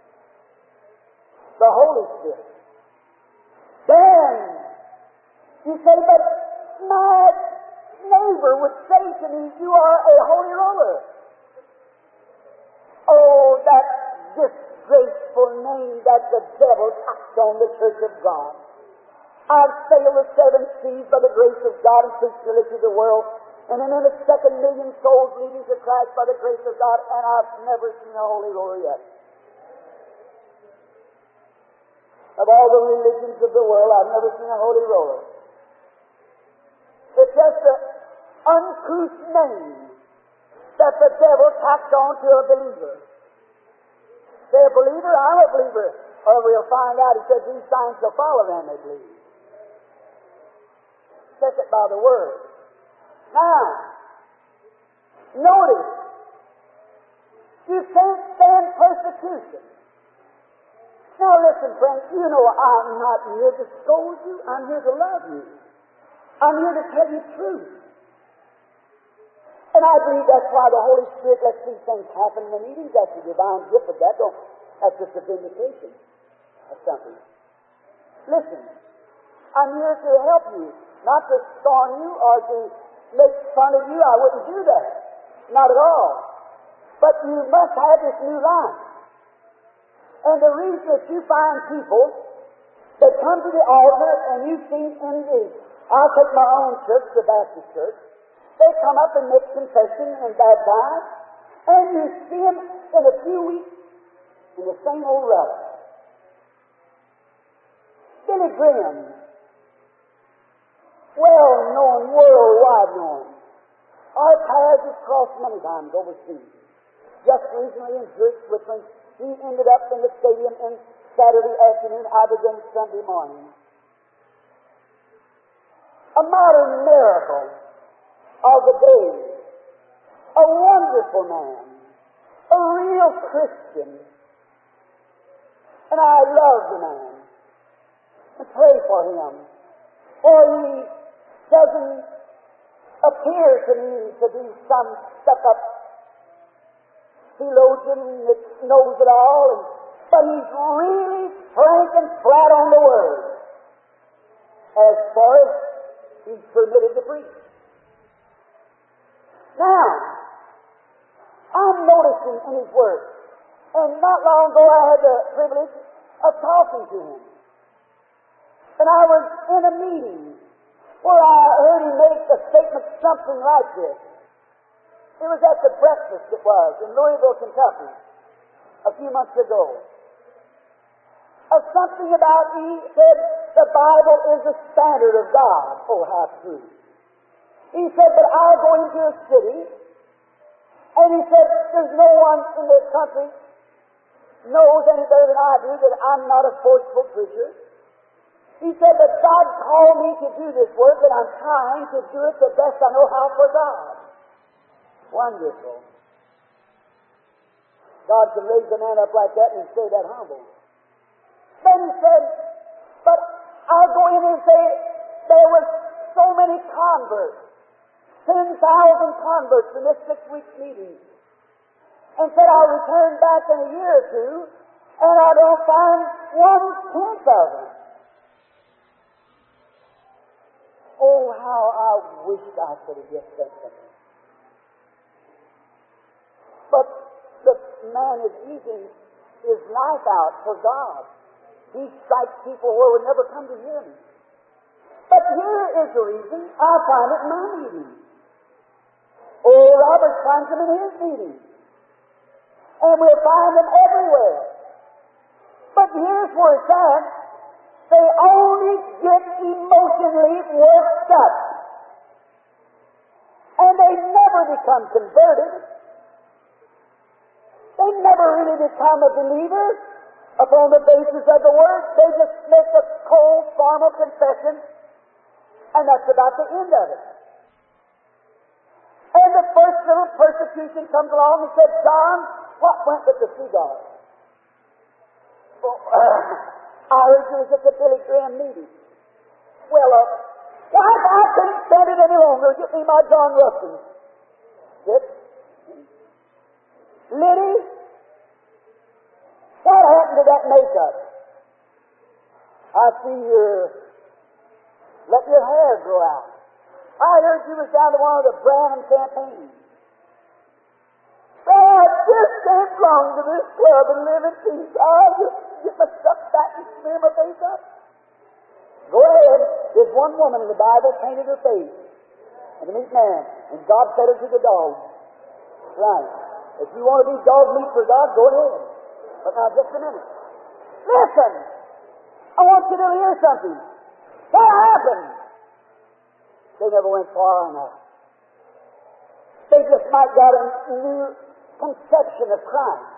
The Holy Spirit. Then, you say, but my neighbor would say to me, you are a holy roller. Oh, that disgraceful name that the devil tacked on the church of God. I've sailed the seven seas by the grace of God and preached religion to the world, and then in a second million souls leading to Christ by the grace of God, and I've never seen a holy roller yet. Of all the religions of the world, I've never seen a holy roller. It's just an uncouth name that the devil tacked on to a believer. Say, a believer? I'm a believer. Or we'll find out, he said, these signs shall follow them that believe. Check it by the Word. Now, notice, you can't stand persecution. Now listen, friends, you know I'm not here to scold you. I'm here to love you. I'm here to tell you truth. And I believe that's why the Holy Spirit lets these things happen in the meetings. That's a divine gift of that. Don't, that's just a vindication of something. Listen, I'm here to help you, not to scorn you or to make fun of you. I wouldn't do that. Not at all. But you must have this new life. And the reason that you find people that come to the altar and you've seen in the, I'll take my own church, the Baptist church, they come up and make confession and baptize, and you see them in a few weeks in the same old rut. Billy Graham, well-known, worldwide known. Our paths have crossed many times overseas. Just recently in Zurich, Switzerland, he ended up in the stadium on Saturday afternoon. I began Sunday morning. A modern miracle of the day. A wonderful man. A real Christian. And I love the man. And pray for him. For he doesn't appear to me to be some stuck-up theologian that knows it all, and, but he's really frank and flat on the Word. as far as he's permitted to preach. Now, I'm noticing in his work, and not long ago I had the privilege of talking to him. And I was in a meeting where I heard him make a statement something like this. It was at the breakfast, it was, in Louisville, Kentucky, a few months ago. Of something about, he said, the Bible is the standard of God. Oh, how true. He said, but I'll go into a city, and he said, there's no one in the country knows any better than I do that I'm not a forceful preacher. He said that God called me to do this work, and I'm trying to do it the best I know how for God. Wonderful. God can raise a man up like that and stay that humble. Then he said, but I'll go in and say there were so many converts, ten thousand converts in this six-week meeting, and said I'll return back in a year or two, and I don't find one-tenth of them. Oh, how I wished I could have just said something. But the man is eating his life out for God. He strikes people where would never come to hear him. But here is the reason I find it in my meeting. Oh, Robert finds them in his meeting. And we'll find them everywhere. But here's where it's at. They only get emotionally worked up. And they never become converted. They never really become a believer upon the basis of the Word. They just make a cold, formal confession, and that's about the end of it. And the first little persecution comes along and said, John, what went with the cigars? Oh, uh, I heard you was at the Billy Graham meeting. Well, uh, wife, I couldn't stand it any longer. Get me my John Ruskin. Sit. Liddy, what happened to that makeup? I see you're let your hair grow out. I heard you was down to one of the Branham campaigns. Well, I just can't belong to this club and live in peace. I'll just get my stuff back and smear my face up. Go ahead. There's one woman in the Bible painted her face and a meat man, and God fed her to the dogs. Right. If you want to be dog meat for God, go ahead. But now, just a minute. Listen! I want you to hear something. What happened? They never went far enough. They just might got a new conception of Christ.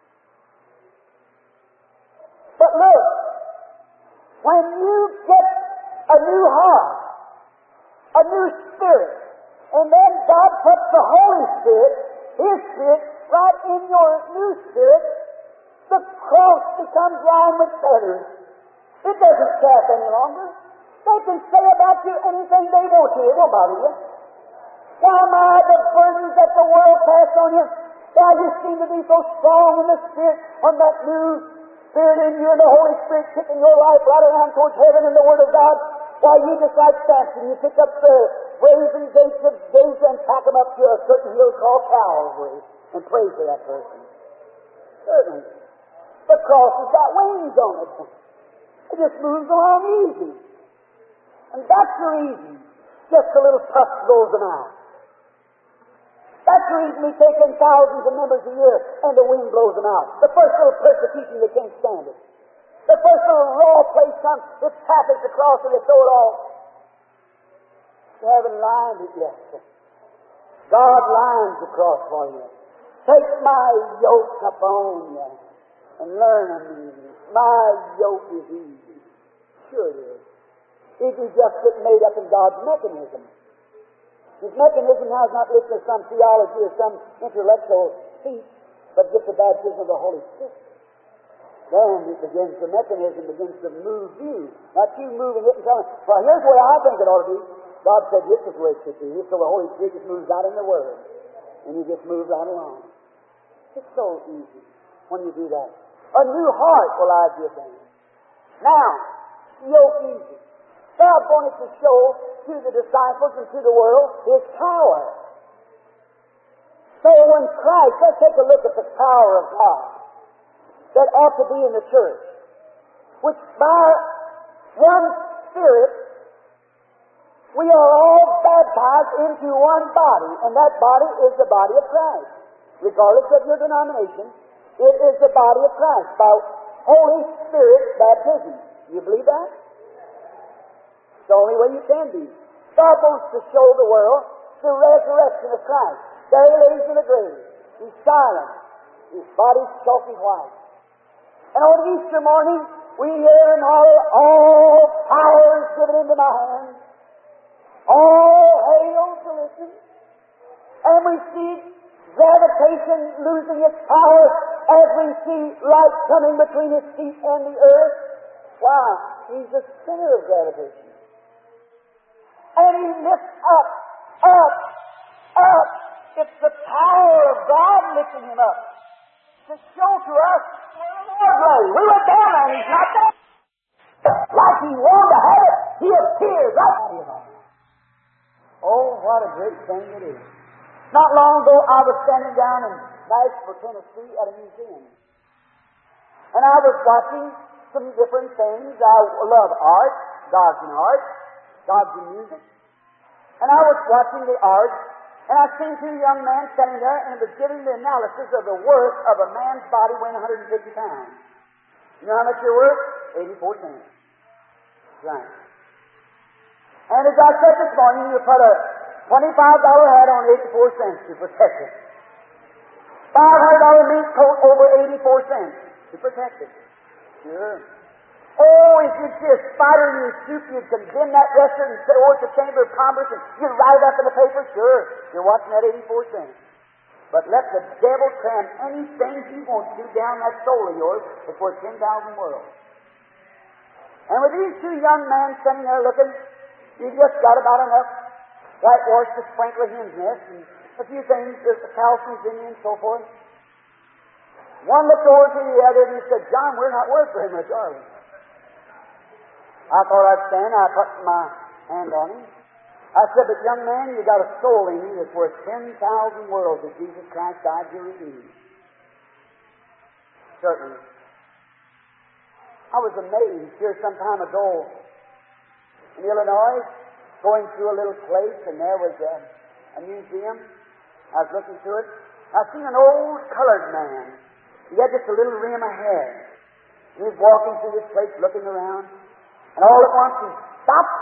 But look, when you get a new heart, a new spirit, and then God puts the Holy Spirit, His Spirit, right in your new spirit, the cross becomes lined with feathers. It doesn't chaff any longer. They can say about you anything they want to. It won't bother you. Why, my, the burdens that the world passed on you, why, you seem to be so strong in the Spirit, on that new Spirit in you and the Holy Spirit kicking your life right around towards heaven and the Word of God. Why, you just like Samson, you pick up the brazen gates of Gaza and pack them up to a certain hill called Calvary and pray for that person. Certainly. The cross has got wings on it. It just moves along easy. And that's the reason just a little puff blows them out. That's the reason we take in thousands of members a year and the wind blows them out. The first little persecution, they can't stand it. The first little raw place comes, it tappers the cross and they throw it off. You haven't lined it yet. God lines the cross for you. Take my yoke upon you and learn of me. My yoke is easy. Sure it is. If you just get made up in God's mechanism. His mechanism now is not listening to some theology or some intellectual speech, but just the baptism of the Holy Spirit. Then it begins, the mechanism begins to move you. Not you moving it and telling, well, here's the way I think it ought to be. God said this is the way it should be. So the Holy Spirit just moves out in the Word. And you just move right along. It's so easy when you do that. A new heart will I give them. Now, yoke easy. God wanted to show to the disciples and to the world His power. So when Christ, let's take a look at the power of God that ought to be in the church, which by one Spirit we are all baptized into one body, and that body is the body of Christ. Regardless of your denomination, it is the body of Christ by Holy Spirit baptism. You believe that? It's the only way you can be. God wants to show the world the resurrection of Christ. There He lays in the grave. He's silent. His body's chalky white. And on Easter morning, we hear and holler, all power is given into my hand. All hail to listen. And we see gravitation losing its power as we see light coming between His feet and the earth. Why? He's the center of gravitation. And He lifts up, up, up. It's the power of God lifting Him up to show to us we went down and He's not there. Like He wanted to have it, He appears right here. Oh, what a great thing it is. Not long ago, I was standing down in Nashville, Tennessee at a museum. And I was watching some different things. I love art, gods and art, gods and music. And I was watching the art, and I seen two young men standing there, and it was giving the analysis of the worth of a man's body weighing one hundred fifty pounds. You know how much you're worth? eighty-four cents. Right. And as I said this morning, you put a twenty-five dollar hat on eighty-four cents to protect it. five hundred dollar mink coat over eighty-four cents to protect it. Sure. Oh, if you see a spider in your soup, you'd condemn that restaurant and say, oh, it's the Chamber of Commerce, and you write it up in the paper. Sure, you're watching that eighty-four cents. But let the devil cram anything he wants to down that soul of yours. It's worth ten thousand worlds. And with these two young men standing there looking, you just got about enough whitewash to sprinkle a hen's nest and a few things, there's the calcium in you and so forth. One looked over to the other and he said, John, we're not worth very much, are we? I thought I'd stand. I put my hand on him. I said, but young man, you got a soul in you that's worth ten thousand worlds that Jesus Christ died to redeem. Certainly. I was amazed here some time ago in Illinois, going through a little place, and there was a, a museum. I was looking through it. I seen an old colored man. He had just a little rim of hair. He was walking through this place looking around, and all at once he stopped.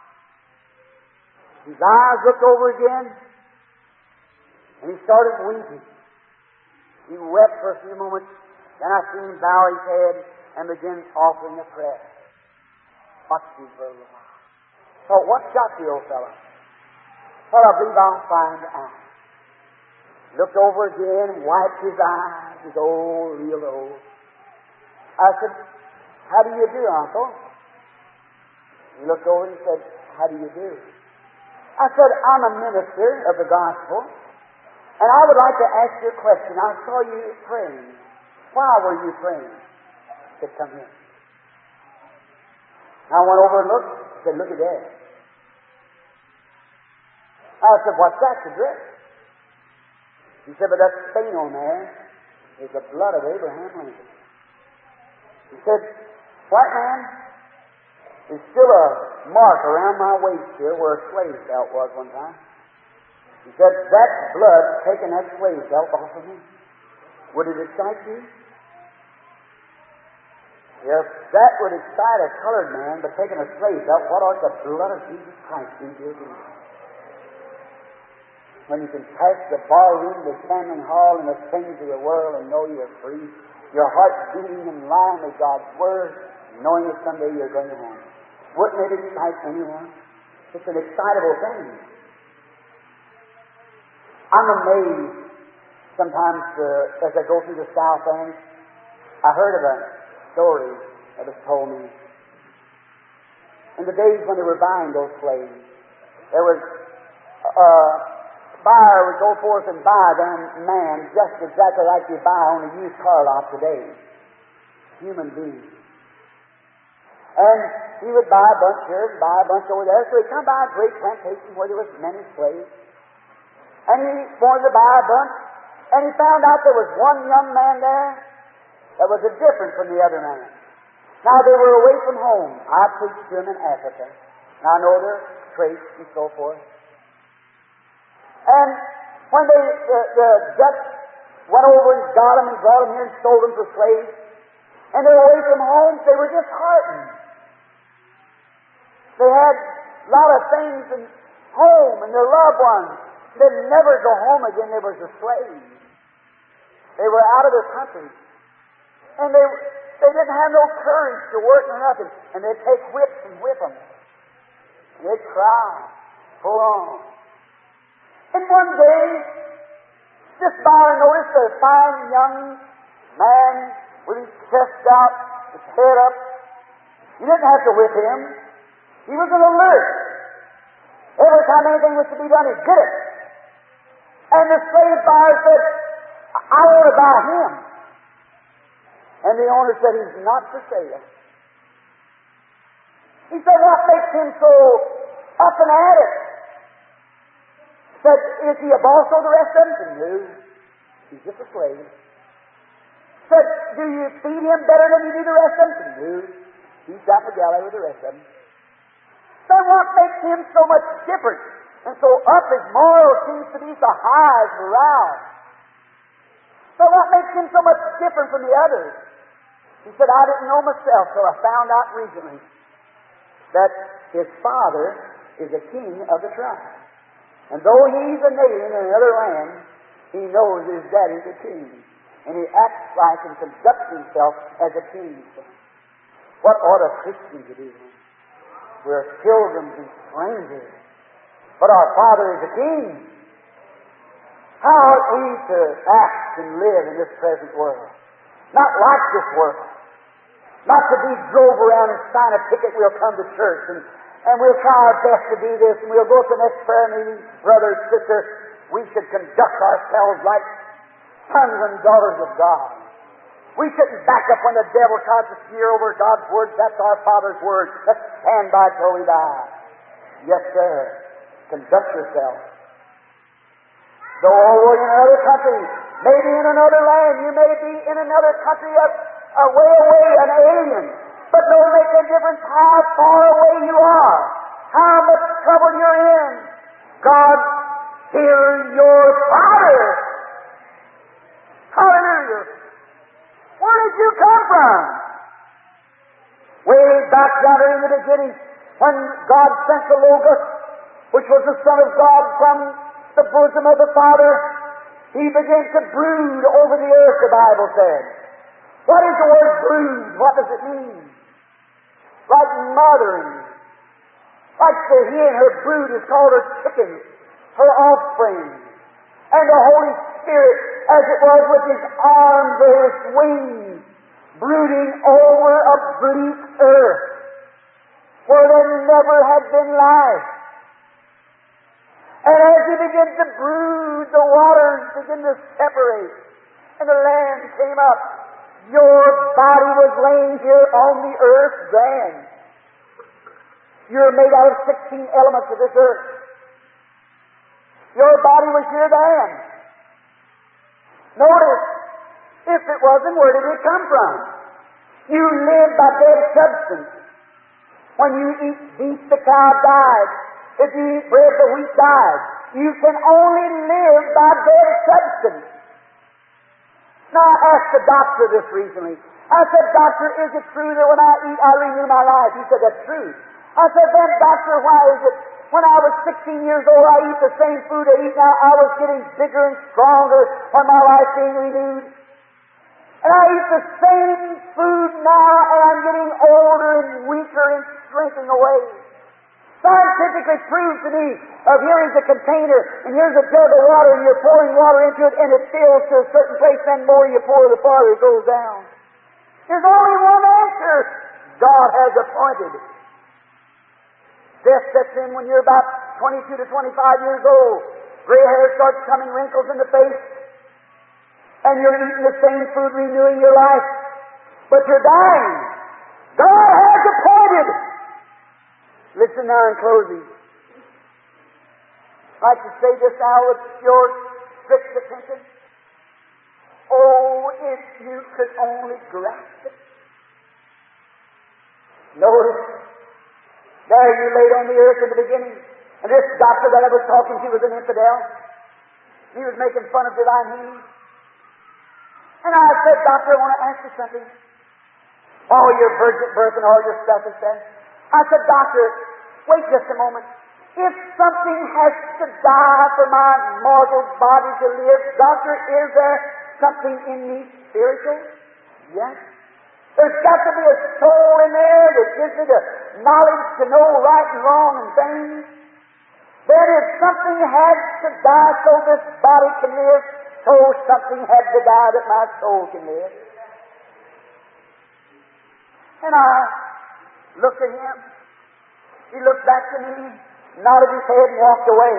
His eyes looked over again, and he started weeping. He wept for a few moments, then I seen him bow his head and begin offering a prayer. Watched him for a little while. Thought, what shot the old fellow? Thought, I believe I'll find out. Looked over again, wiped his eyes, his old, real old. I said, how do you do, Uncle? He looked over and said, how do you do? I said, I'm a minister of the gospel, and I would like to ask you a question. I saw you praying. Why were you praying? He said, come here. I went over and looked. He said, look at that. I said, what's that, the dress? He said, but that stain on there is the blood of Abraham Lincoln. He said, white man, there's still a mark around my waist here where a slave belt was one time. He said, that blood taking that slave belt off of me, would it excite you? If that would excite a colored man, but taking a slave belt, what ought the blood of Jesus Christ do to you? When you can pass the barroom, the gambling hall, and the things of the world and know you're free, your heart beating in line with God's Word, knowing that someday you're going to have it. Wouldn't it excite anyone? It's an excitable thing. I'm amazed sometimes uh, as I go through the South End. I heard of a story that was told me. In the days when they were buying those slaves, there was a buyer would go forth and buy them man just exactly like you buy on a used car lot today. Human beings. And he would buy a bunch here and buy a bunch over there. So he'd come by a great plantation where there was many slaves. And he wanted to buy a bunch. And he found out there was one young man there that was a different from the other man. Now they were away from home. I preached to them in Africa. And I know their traits and so forth. And when they, the, the Dutch went over and got them and brought them here and sold them for slaves, and they were away from home, they were disheartened. They had a lot of things in home and their loved ones. They'd never go home again. They were a slave. They were out of their country. And they they didn't have no courage to work or nothing. And they'd take whips and whip them. And they'd cry, pull on. And one day, this buyer noticed a fine young man with his chest out, his head up. You didn't have to whip him. He was an alert. Every time anything was to be done, he'd get it. And the slave buyer said, I want to buy him. And the owner said, he's not for sale. He said, what makes him so up and at it? Said, is he a boss of the rest of them? Said, no. He's just a slave. Said, do you feed him better than you do the rest of them? Said, no. He's got the galley with the rest of them. Said, what makes him so much different and so up his morals seems to be so high as morale? So what makes him so much different from the others? He said, I didn't know myself till I found out recently that his father is a king of the tribe. And though he's a native in another land, he knows his daddy's a king. And he acts like and conducts himself as a king. What ought a Christian to do? We're pilgrims and strangers. But our Father is a king. How ought we to act and live in this present world? Not like this world. Not to be drove around and sign a ticket, we'll come to church and, and we'll try our best to do this and we'll go to the next prayer meeting, brother, sister. We should conduct ourselves like sons and daughters of God. We shouldn't back up when the devil tries to sneer over God's word. That's our Father's word. Let's stand by till we die. Yes, sir. Conduct yourself. Though over in another country, maybe in another land, you may be in another country a, a way away, an alien. But don't make a difference how far away you are, how much trouble you're in. God hears your Father. Hallelujah. Where did you come from? Way back yonder in the beginning, when God sent the Logos, which was the Son of God from the bosom of the Father, He began to brood over the earth, the Bible said. What is the word brood? What does it mean? Like mothering. Like the hen, her brood is called her chickens, her offspring. And the Holy Spirit, as it was with His arms or His wings, brooding over a bleak earth where there never had been life. And as He began to brood, the waters began to separate, and the land came up. Your body was laying here on the earth then. You're made out of sixteen elements of this earth. Your body was here then. Notice, if it wasn't, where did it come from? You live by dead substance. When you eat beef, the cow died. If you eat bread, the wheat died. You can only live by dead substance. Now, I asked the doctor this recently. I said, Doctor, is it true that when I eat, I renew my life? He said, that's true. I said, then, Doctor, why is it when I was sixteen years old, I eat the same food I eat now, I was getting bigger and stronger when my life being renewed? And I eat the same food now, and I'm getting older and weaker and shrinking away. Scientifically proved to me of here's a container, and here's a jug of water, and you're pouring water into it, and it fills to a certain place, and the more you pour, the farther it goes down. There's only one answer God has appointed. Death sets in when you're about twenty-two to twenty-five years old. Gray hair starts coming, wrinkles in the face, and you're eating the same food, renewing your life, but you're dying. God has appointed Listen now in closing. I'd like to say this now with your strict attention. Oh, if you could only grasp it. Notice, there you laid on the earth in the beginning, and this doctor that I was talking to was an infidel. He was making fun of divine healing. And I said, Doctor, I want to ask you something. All your virgin birth and all your stuff is said. I said, Doctor, wait just a moment. If something has to die for my mortal body to live, Doctor, is there something in me spiritual? Yes. There's got to be a soul in there that gives me the knowledge to know right and wrong and things. Then if something had to die so this body can live, so something had to die that my soul can live. And I looked at him. He looked back to me, nodded his head, and walked away.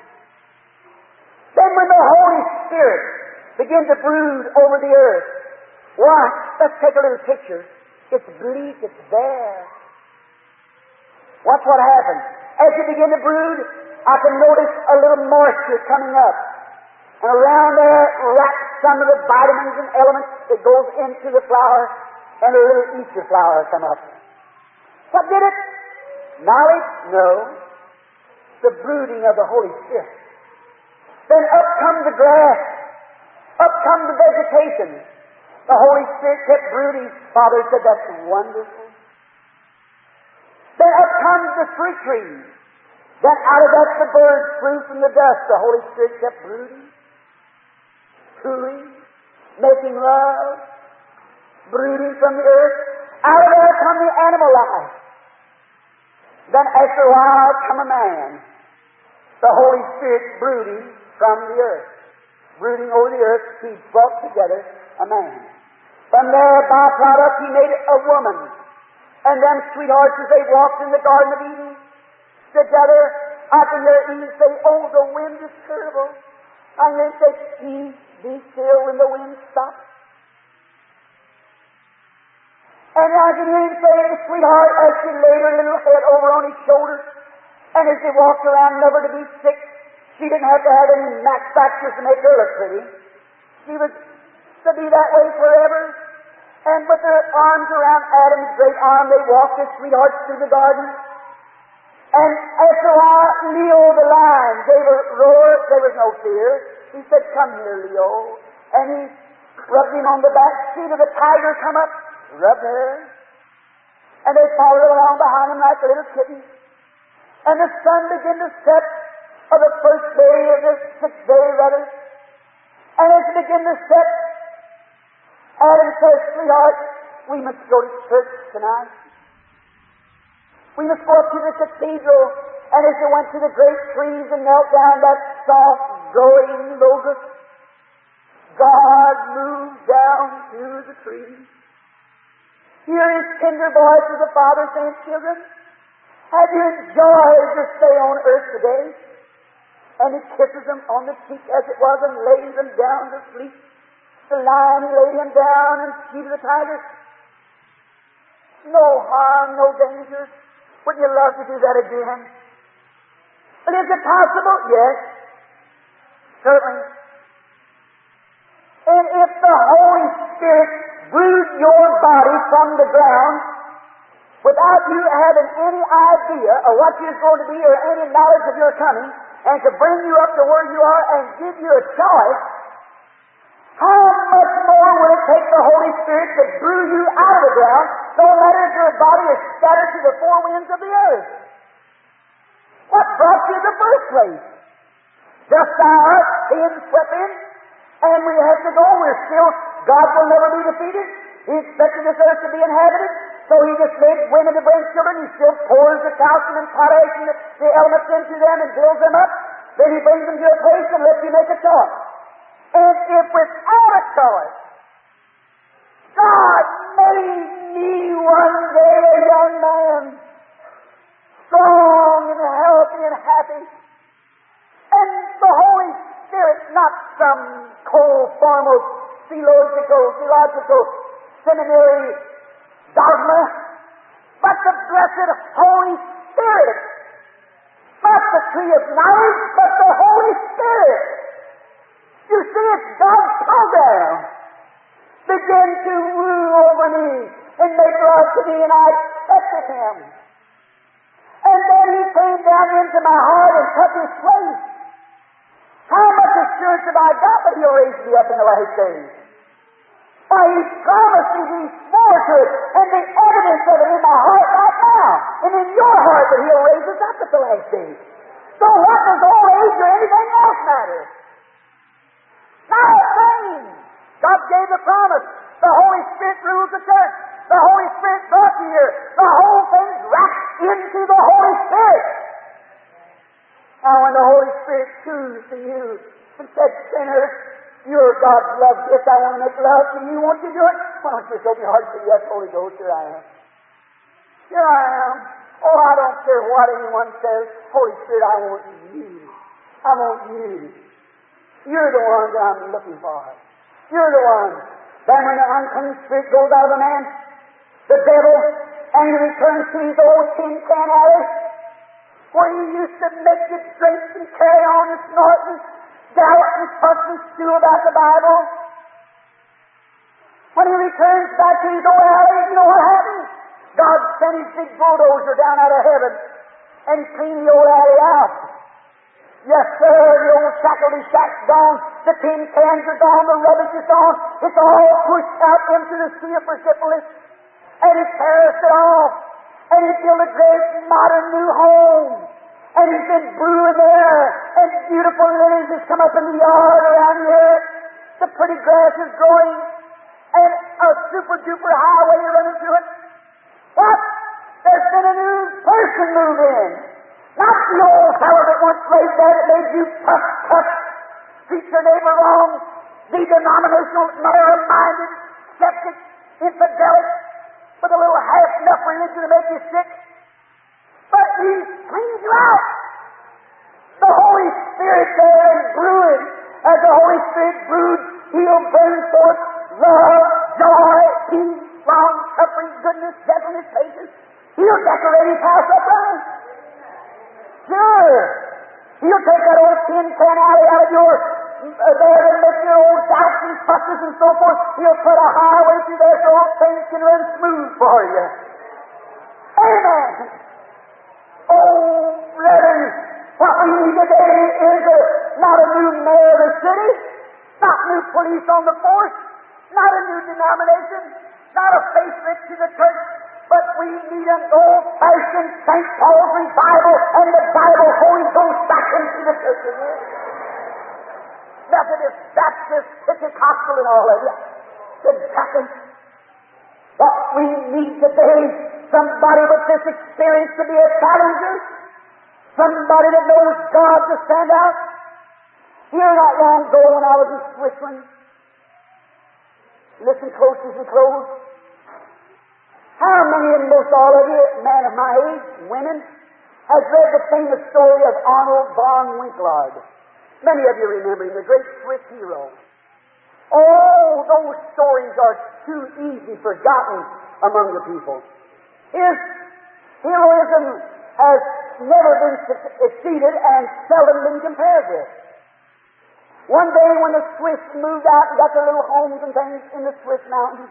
Then when the Holy Spirit began to brood over the earth, watch, let's take a little picture. It's bleak, it's bare. Watch what happened. As you begin to brood, I can notice a little moisture coming up. And around there wraps some of the vitamins and elements that goes into the flower, and a little Easter flower come up. What did it? Knowledge? No. The brooding of the Holy Spirit. Then up come the grass. Up come the vegetation. The Holy Spirit kept brooding. Father said, that's wonderful. Then up comes the fruit trees. Then out of that the birds flew from the dust. The Holy Spirit kept brooding, cooing, making love, brooding from the earth. Out of there come the animal life. Then after a while come a man. The Holy Spirit brooding from the earth. Brooding over the earth, He brought together a man. From there, byproduct, He made a woman. And them sweethearts, as they walked in the Garden of Eden, together, I can hear Eve say, oh, the wind is terrible. I can hear Him say, peace, be still when the wind stops. And I can hear Him say, the sweetheart, as she laid her little head over on his shoulder, and as they walked around never to be sick, she didn't have to have any manufacturers to make her look pretty. She was to be that way forever. And with their arms around Adam's great arm, they walked as sweethearts through the garden. And after a while, Leo the lion gave a roar. There was no fear. He said, come here, Leo. And he rubbed him on the back. See, did the tiger come up? Rubbed her. And they followed along behind him like a little kitten. And the sun began to set of the first day of the sixth day, rather. And as it began to set, Adam says, sweetheart, we must go to church tonight. We must go up to the cathedral. And as they went to the great trees and knelt down that soft, glowing lotus, God moved down to the trees. Hear His tender voice of the Father saying, children, have you enjoyed your stay on earth today? And He kisses them on the cheek as it was and lays them down to sleep. The lion, He laid him down, and she to the tiger. No harm, no danger. Wouldn't you love to do that again? But is it possible? Yes. Certainly. And if the Holy Spirit brewed your body from the ground without you having any idea of what you're going to be or any knowledge of your coming, and to bring you up to where you are and give you a choice, how much more will it take the Holy Spirit to brew you out of the ground, no matter if your body is scattered to the four winds of the earth? What brought you in the first place? Just our sin swept in, and we have to go. We're still, God will never be defeated. He expected this earth to be inhabited, so He just made women to bring children. He still pours the calcium and potash and the, the elements into them and builds them up. Then He brings them to a place and lets you make a choice. And if without a choice, God made me one day a young man, strong and healthy and happy, and the Holy Spirit, not some cold form of theological, theological seminary dogma, but the blessed Holy Spirit. Not the tree of knowledge, but the Holy Spirit. You see, it's God's program. Begin to rule over me and make love to me, and I accepted Him. And then He came down into my heart and took His place. How much assurance have I got that He'll raise me up in the last days? Why, He promised me, He swore to it, and the evidence of it in my heart right now, and in your heart, that He'll raise us up at the last days. So what does old age or anything else matter? Not a thing. God gave the promise. The Holy Spirit rules the church. The Holy Spirit brought you here. The whole thing's wrapped into the Holy Spirit. Now when the Holy Spirit chose to you and said, sinner, you're God's love gift. I want to make love to you. Won't you do it? Why don't you just open your heart and say, yes, Holy Ghost, here I am. Here I am. Oh, I don't care what anyone says. Holy Spirit, I want you. I want you. You're the one that I'm looking for. You're the one. Then when the unclean spirit goes out of a man, the devil, and he returns to his old tin can alley, where he used to make you drink and carry on and snort and doubt and fuss and stew about the Bible. When he returns back to his old alley, you know what happens? God sent his big bulldozer down out of heaven and cleaned the old alley out. Yes, sir, the old Shackledy shack's gone, the tin cans are gone, the rubbish is gone, it's all pushed out into the sea of Persepolis, and he terraced it off, and he built a great modern new home, and he's been brewing there, and beautiful lilies has come up in the yard around here, the pretty grass is growing, and a super-duper highway running through it. What? There's been a new person move in. Not the old fellow that once laid there that made you puff, puff, treat your neighbor wrong, the denominational, narrow-minded, skeptic, infidelic, with a little half-enough religion to make you sick. But He cleans you out. The Holy Spirit there is brewing. As the Holy Spirit brews, He'll bring forth love, joy, peace, long-suffering, goodness, gentleness, patience. He'll decorate His house upright. Sure. He'll take that old tin can alley out of your uh, there and make your old doubts and fusses and so forth. He'll put a highway through there so all things can run smooth for you. Amen. Oh, brethren, what we need today is a, not a new mayor of the city, not new police on the force, not a new denomination, not a facelift to the church, but we need an old-fashioned Saint Paul's revival and the Bible Holy Ghost back into the church again. Methodist, Baptist, Pentecostal, and all of it. Exactly. What we need today, somebody with this experience to be a challenger, somebody that knows God to stand out. Here not long ago when I was in Switzerland, listen close as we close. How many, and most all of you, men of my age, women, has read the famous story of Arnold von Winkelried? Many of you remember him, the great Swiss hero. Oh, those stories are too easy forgotten among the people. His heroism has never been exceeded and seldom been compared with. One day when the Swiss moved out and got their little homes and things in the Swiss mountains,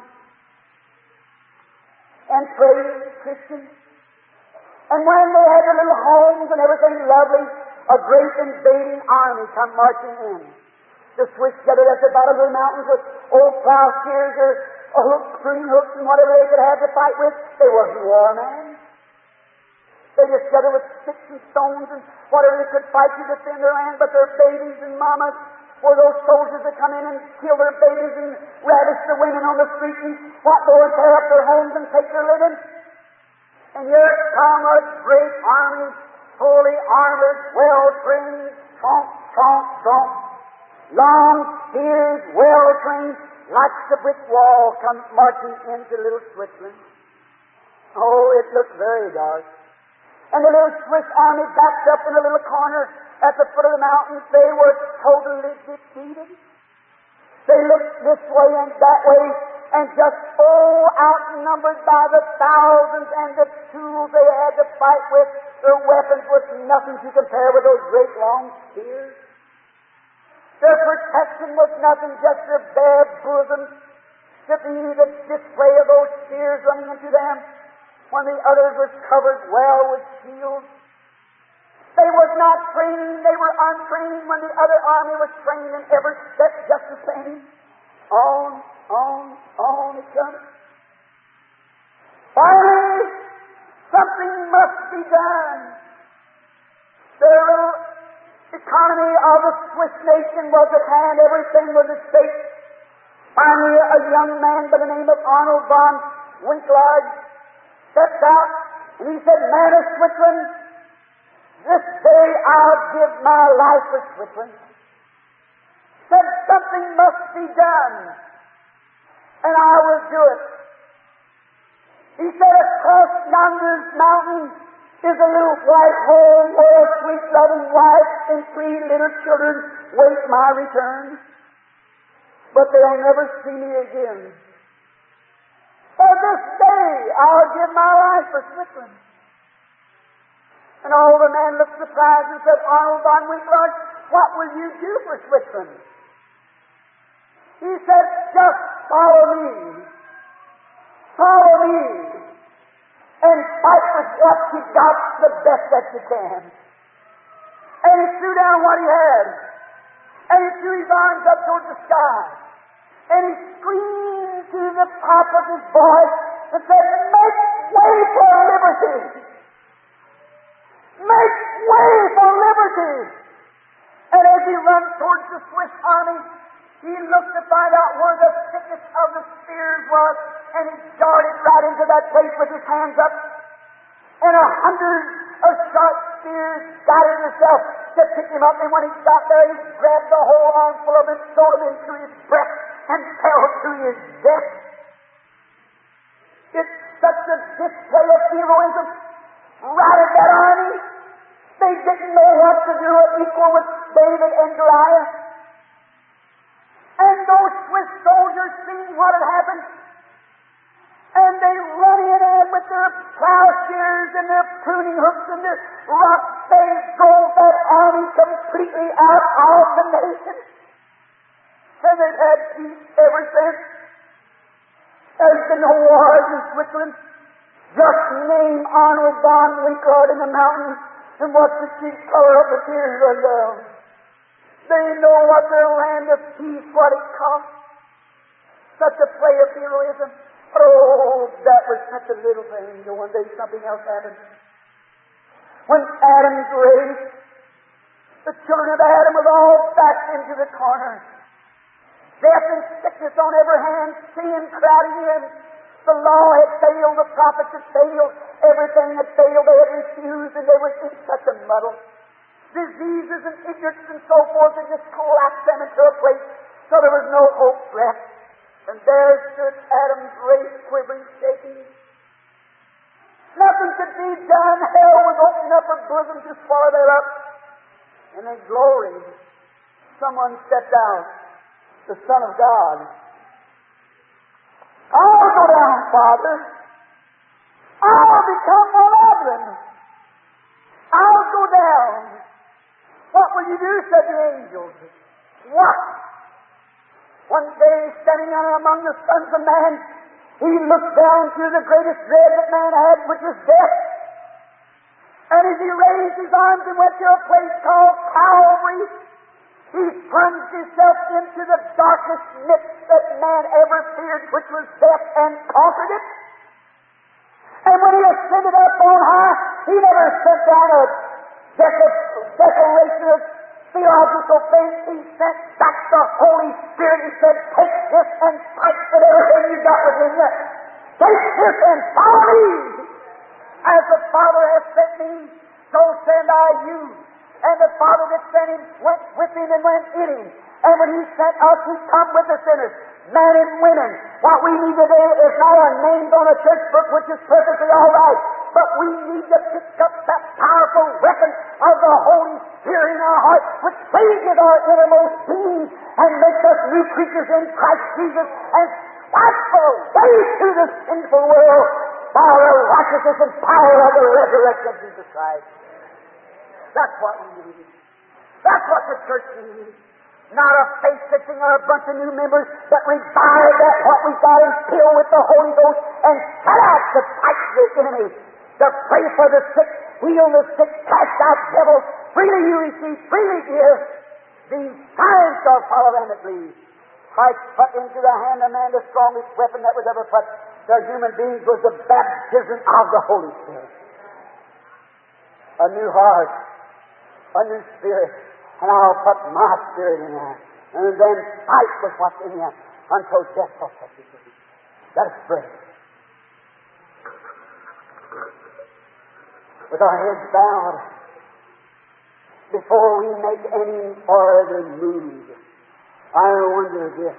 and prayed, Christians. And when they had their little homes and everything lovely, a great invading army come marching in. The Swiss gathered at the bottom of the mountains with old plowshares or hooks, pruning hooks, and whatever they could have to fight with. They wasn't war men. They just gathered with sticks and stones and whatever they could fight to defend their land, but their babies and mamas were those soldiers that come in and kill their babies and ravish the women on the street and what more, tear up their homes and take their living. And here come a great army, fully armored, well-trained, tromp, tromp, tromp, long spears, well-trained, like the brick wall, come marching into little Switzerland. Oh, it looked very dark. And the little Swiss army backed up in a little corner at the foot of the mountains. They were totally defeated. They looked this way and that way, and just, oh, outnumbered by the thousands and the tools they had to fight with, their weapons was nothing to compare with those great long spears. Their protection was nothing, just their bare bosoms to be the display of those spears running into them, when the others were covered well with shields. They was not training, they were untrained, when the other army was trained in every step just the same. On, on, on it comes. Finally, something must be done. The economy of the Swiss nation was at hand, everything was at stake. Finally, a young man by the name of Arnold von Winkelried stepped out, and he said, "Man of Switzerland, this day I'll give my life for Switzerland." Said, "Something must be done, and I will do it." He said, "Across yonder mountain is a little white home where a sweet loving wife and three little children wait my return. But they'll never see me again. For this day I'll give my life for Switzerland." And all the man looked surprised and said, "Arnold von Winkelried, what will you do for Switzerland?" He said, "Just follow me. Follow me. And fight with what you got the best that you can." And he threw down what he had. And he threw his arms up towards the sky. And he screamed to the top of his voice and said, "Make way for liberty! Make way for liberty!" And as he ran towards the Swiss army, he looked to find out where the thickest of the spears was, and he darted right into that place with his hands up. And a hundred of sharp spears guided himself to pick him up, and when he got there, he grabbed the whole armful of it, threw him into his breast, and fell to his death. It's such a display of heroism right at that army. They didn't know what to do, equal with David and Goliath. And those Swiss soldiers seen what had happened, and they run in and with their plowshares and their pruning hooks and their rocks, they drove that army completely out of the nation. And they've had peace ever since. There's been no wars in Switzerland. Just name Arnold von Winkelried in the mountains, and watch the cheap color of the tears run down. They know what their land of peace, what it cost. Such a play of heroism. Oh, that was such a little thing. And one day something else happened. When Adam's race, the children of Adam was all backed into the corner. Death and sickness on every hand, sin crowding in. The law had failed, the prophets had failed, everything had failed, they had refused, and they were in such a muddle. Diseases and ignorance and so forth had just collapsed them into a place, so there was no hope left. And there stood Adam's race, quivering, shaking. Nothing could be done. Hell was opening up her bosom to swallow them up. And in glory, someone stepped out, the Son of God. "I'll go down, Father. I'll become one of them. I'll go down." "What will you do?" said the angels. "What?" One day, standing among the sons of man, he looked down through the greatest dread that man had, which was death. And as he raised his arms and went to a place called Calvary, he plunged himself into the darkest midst that man ever feared, which was death, and conquered it. And when he ascended up on high, he never sent down a dec- declaration of theological things. He sent back the Holy Spirit and said, "Take this and fight with everything you got within you. Take this and follow me. As the Father has sent me, so send I you." And the Father that sent him went with him and went in him. And when he sent us, he come with the sinners, men and women. What we need today is not our names on a church book, which is perfectly all right, but we need to pick up that powerful weapon of the Holy Spirit in our hearts, which changes our innermost being and makes us new creatures in Christ Jesus, and swipe away through the sinful world for a righteousness and power of the resurrection of Jesus Christ. That's what we need. That's what the church needs. Not a face fixing or a bunch of new members, but revive that what we've got and fill with the Holy Ghost and set out to fight the enemy, to pray for the sick, heal the sick, cast out devils. Freely you receive, freely give. These signs shall follow them that believe. Christ put into the hand of man the strongest weapon that was ever put to human beings was the baptism of the Holy Spirit. A new heart, a new spirit, and I'll put my spirit in that, and then fight with what's in you until death shall set you free. Let us pray. With our heads bowed, before we make any further move, I wonder this.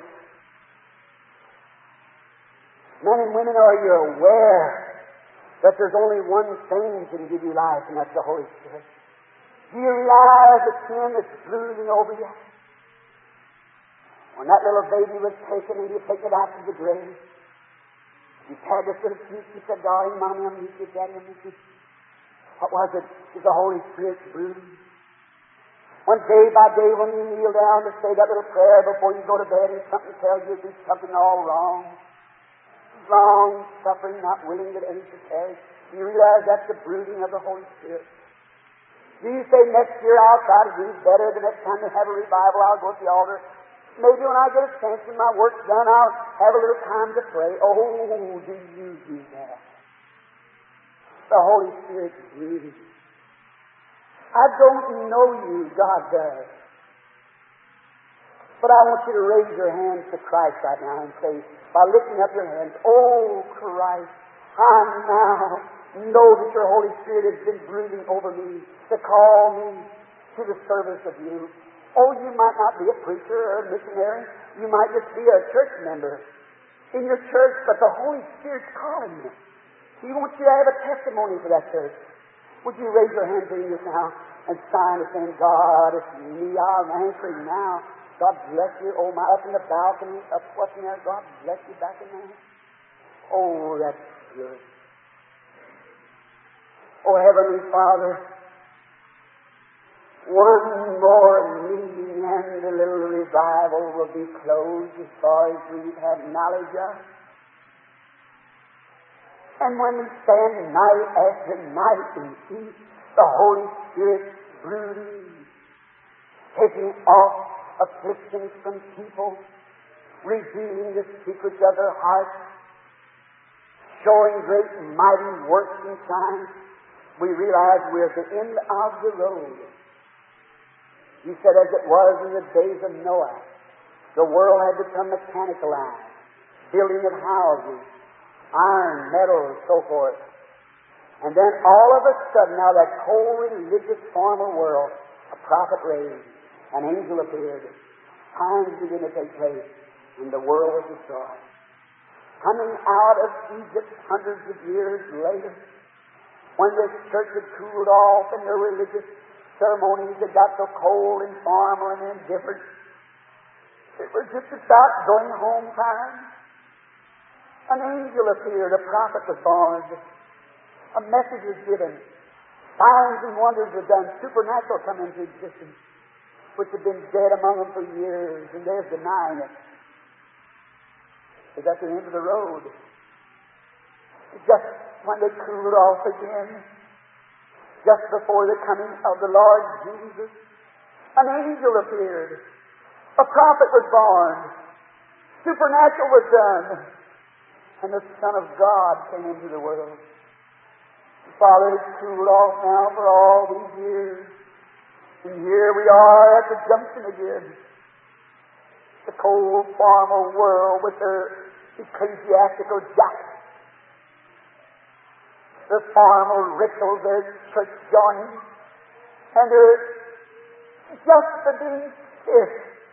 Men and women, are you aware that there's only one thing that can give you life, and that's the Holy Spirit? Do you realize the sin that's brooding over you? When that little baby was taken and you take it out to the grave, you had this little cute, you said, darling, Mommy, I'm with you, Daddy, I'm with you. What was it? It was the Holy Spirit brooding. One day by day when you kneel down to say that little prayer before you go to bed and something tells you there's something all wrong, long suffering, not willing that any should perish, you realize that's the brooding of the Holy Spirit. Do you say, next year I'll try to do better, the next time they have a revival I'll go to the altar? Maybe when I get a chance when my work's done I'll have a little time to pray. Oh, do you do that? The Holy Spirit's brooding. I don't know you, God does. But I want you to raise your hands to Christ right now and say, by lifting up your hands, oh Christ, I now know that your Holy Spirit has been brooding over me to call me to the service of you. Oh, you might not be a preacher or a missionary. You might just be a church member in your church, but the Holy Spirit's calling you. He wants you to have a testimony for that church. Would you raise your hands in just now and sign and saying, God, it's me, I'm answering now. God bless you. Oh, my, up in the balcony, up what's in there, God bless you back in there. Oh, that's good. Oh, Heavenly Father, one more meeting and the little revival will be closed as far as we have knowledge of. And when we stand night after night and see the Holy Spirit brooding, taking off afflictions from people, revealing the secrets of their hearts, showing great mighty works and signs, we realize we're at the end of the road. You said, as it was in the days of Noah, the world had become mechanicalized, building of houses, iron, metal, and so forth. And then all of a sudden, now that whole religious formal world, a prophet raised, an angel appeared, times began to take place, and the world was destroyed. Coming out of Egypt hundreds of years later, when the church had cooled off and their religious ceremonies had got so cold and formal and indifferent, it was just about going home time. An angel appeared, a prophet was born, a message was given, signs and wonders were done, supernatural come into existence, which had been dead among them for years, and they're denying it. It's at the end of the road. Just when they cooled off again, just before the coming of the Lord Jesus, an angel appeared, a prophet was born, supernatural was done, and the Son of God came into the world. Father, it's cooled off now for all these years. And here we are at the junction again. The cold, formal world with their ecclesiastical jackets. The formal rituals, their church joining. And they're just being stiff.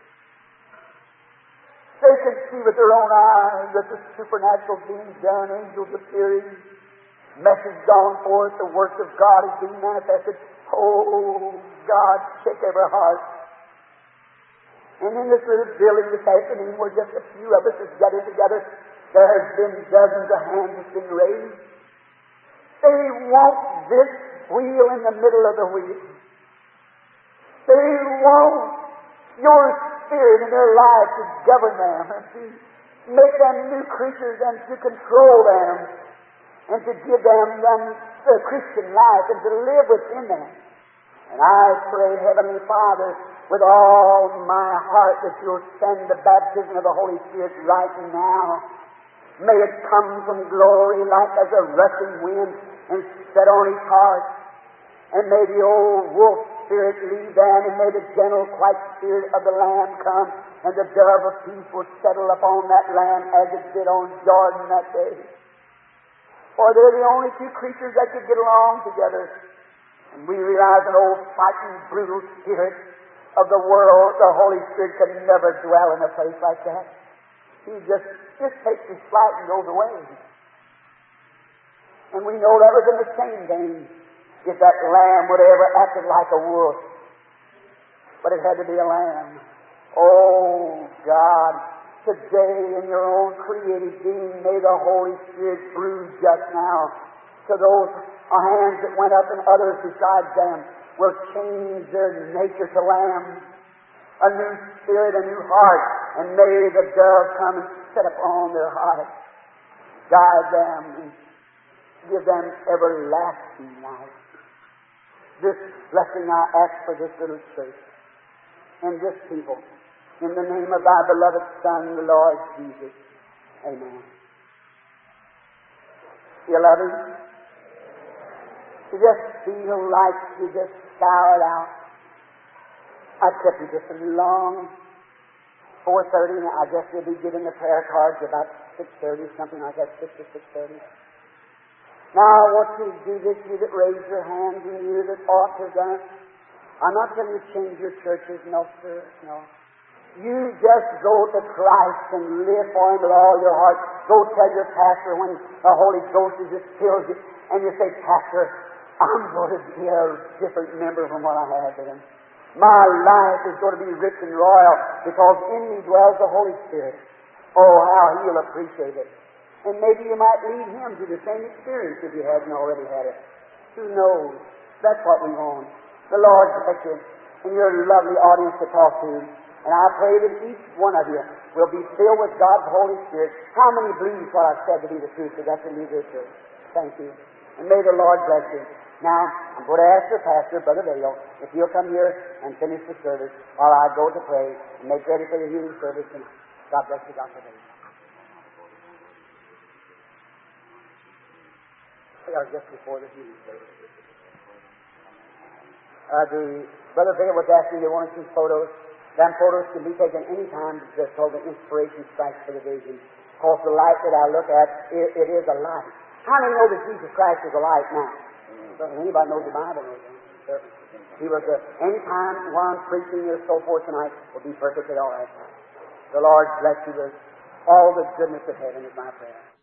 They can see with their own eyes that the supernatural being done, angels appearing, message gone forth, the work of God is being manifested. Oh, God, shake every heart. And in this little building this afternoon, where just a few of us have gathered together, there has been dozens of hands that's been raised. They want this wheel in the middle of the wheel. They want your Spirit in their life to govern them and to make them new creatures and to control them and to give them, them the Christian life and to live within them. And I pray, Heavenly Father, with all my heart that you'll send the baptism of the Holy Spirit right now. May it come from glory like as a rushing wind and set on his heart. And may the old wolf spirit leave them, and may the gentle, quiet spirit of the Lamb come, and the dove of peace will settle upon that land as it did on Jordan that day. For they're the only two creatures that could get along together. And we realize an old fighting, brutal spirit of the world, the Holy Spirit, could never dwell in a place like that. He just, just takes his flight and goes away. And we know that was in the same vein if that lamb would have ever acted like a wolf. But it had to be a lamb. Oh, God, today in your own creative being, may the Holy Spirit brood just now to those hands that went up and others besides them will change their nature to lamb. A new spirit, a new heart, and may the dove come and sit upon their heart, guide them, and give them everlasting life. This blessing I ask for this little church and this people, in the name of thy beloved Son, the Lord Jesus. Amen. You love him? You just feel like you just scoured out. I kept you just a long four thirty, and I guess you'll be getting the prayer cards about six thirty, something like that, six to six thirty. Now I want you to do this, you that raise your hands and you that ought to have done it. I'm not telling you to change your churches, no sir, no. You just go to Christ and live for him with all your heart. Go tell your pastor when the Holy Ghost just fills you, and you say, Pastor, I'm going to be a different member from what I have been. My life is going to be rich and royal because in me dwells the Holy Spirit. Oh, how he'll appreciate it. And maybe you might lead him to the same experience if you hadn't already had it. Who knows? That's what we want. The Lord bless you and your lovely audience to talk to. And I pray that each one of you will be filled with God's Holy Spirit. How many believe what I've said to be the truth? Because that's in me this church. Thank you. And may the Lord bless you. Now, I'm going to ask your pastor, Brother Dale, if he'll come here and finish the service while I go to pray and make ready for the healing service. And God bless you, Doctor Dale. We are just before the healing service. Uh, the Brother Dale was asking me one or two photos. Them photos can be taken any time. They're called the inspiration strikes for the vision. Of course, the light that I look at, it, it is a light. How do you know that Jesus Christ is a light now? Anybody knows the Bible knows him. He was a, any time while I'm preaching or so forth tonight will be perfectly all right. The Lord bless you with all the goodness of heaven is my prayer.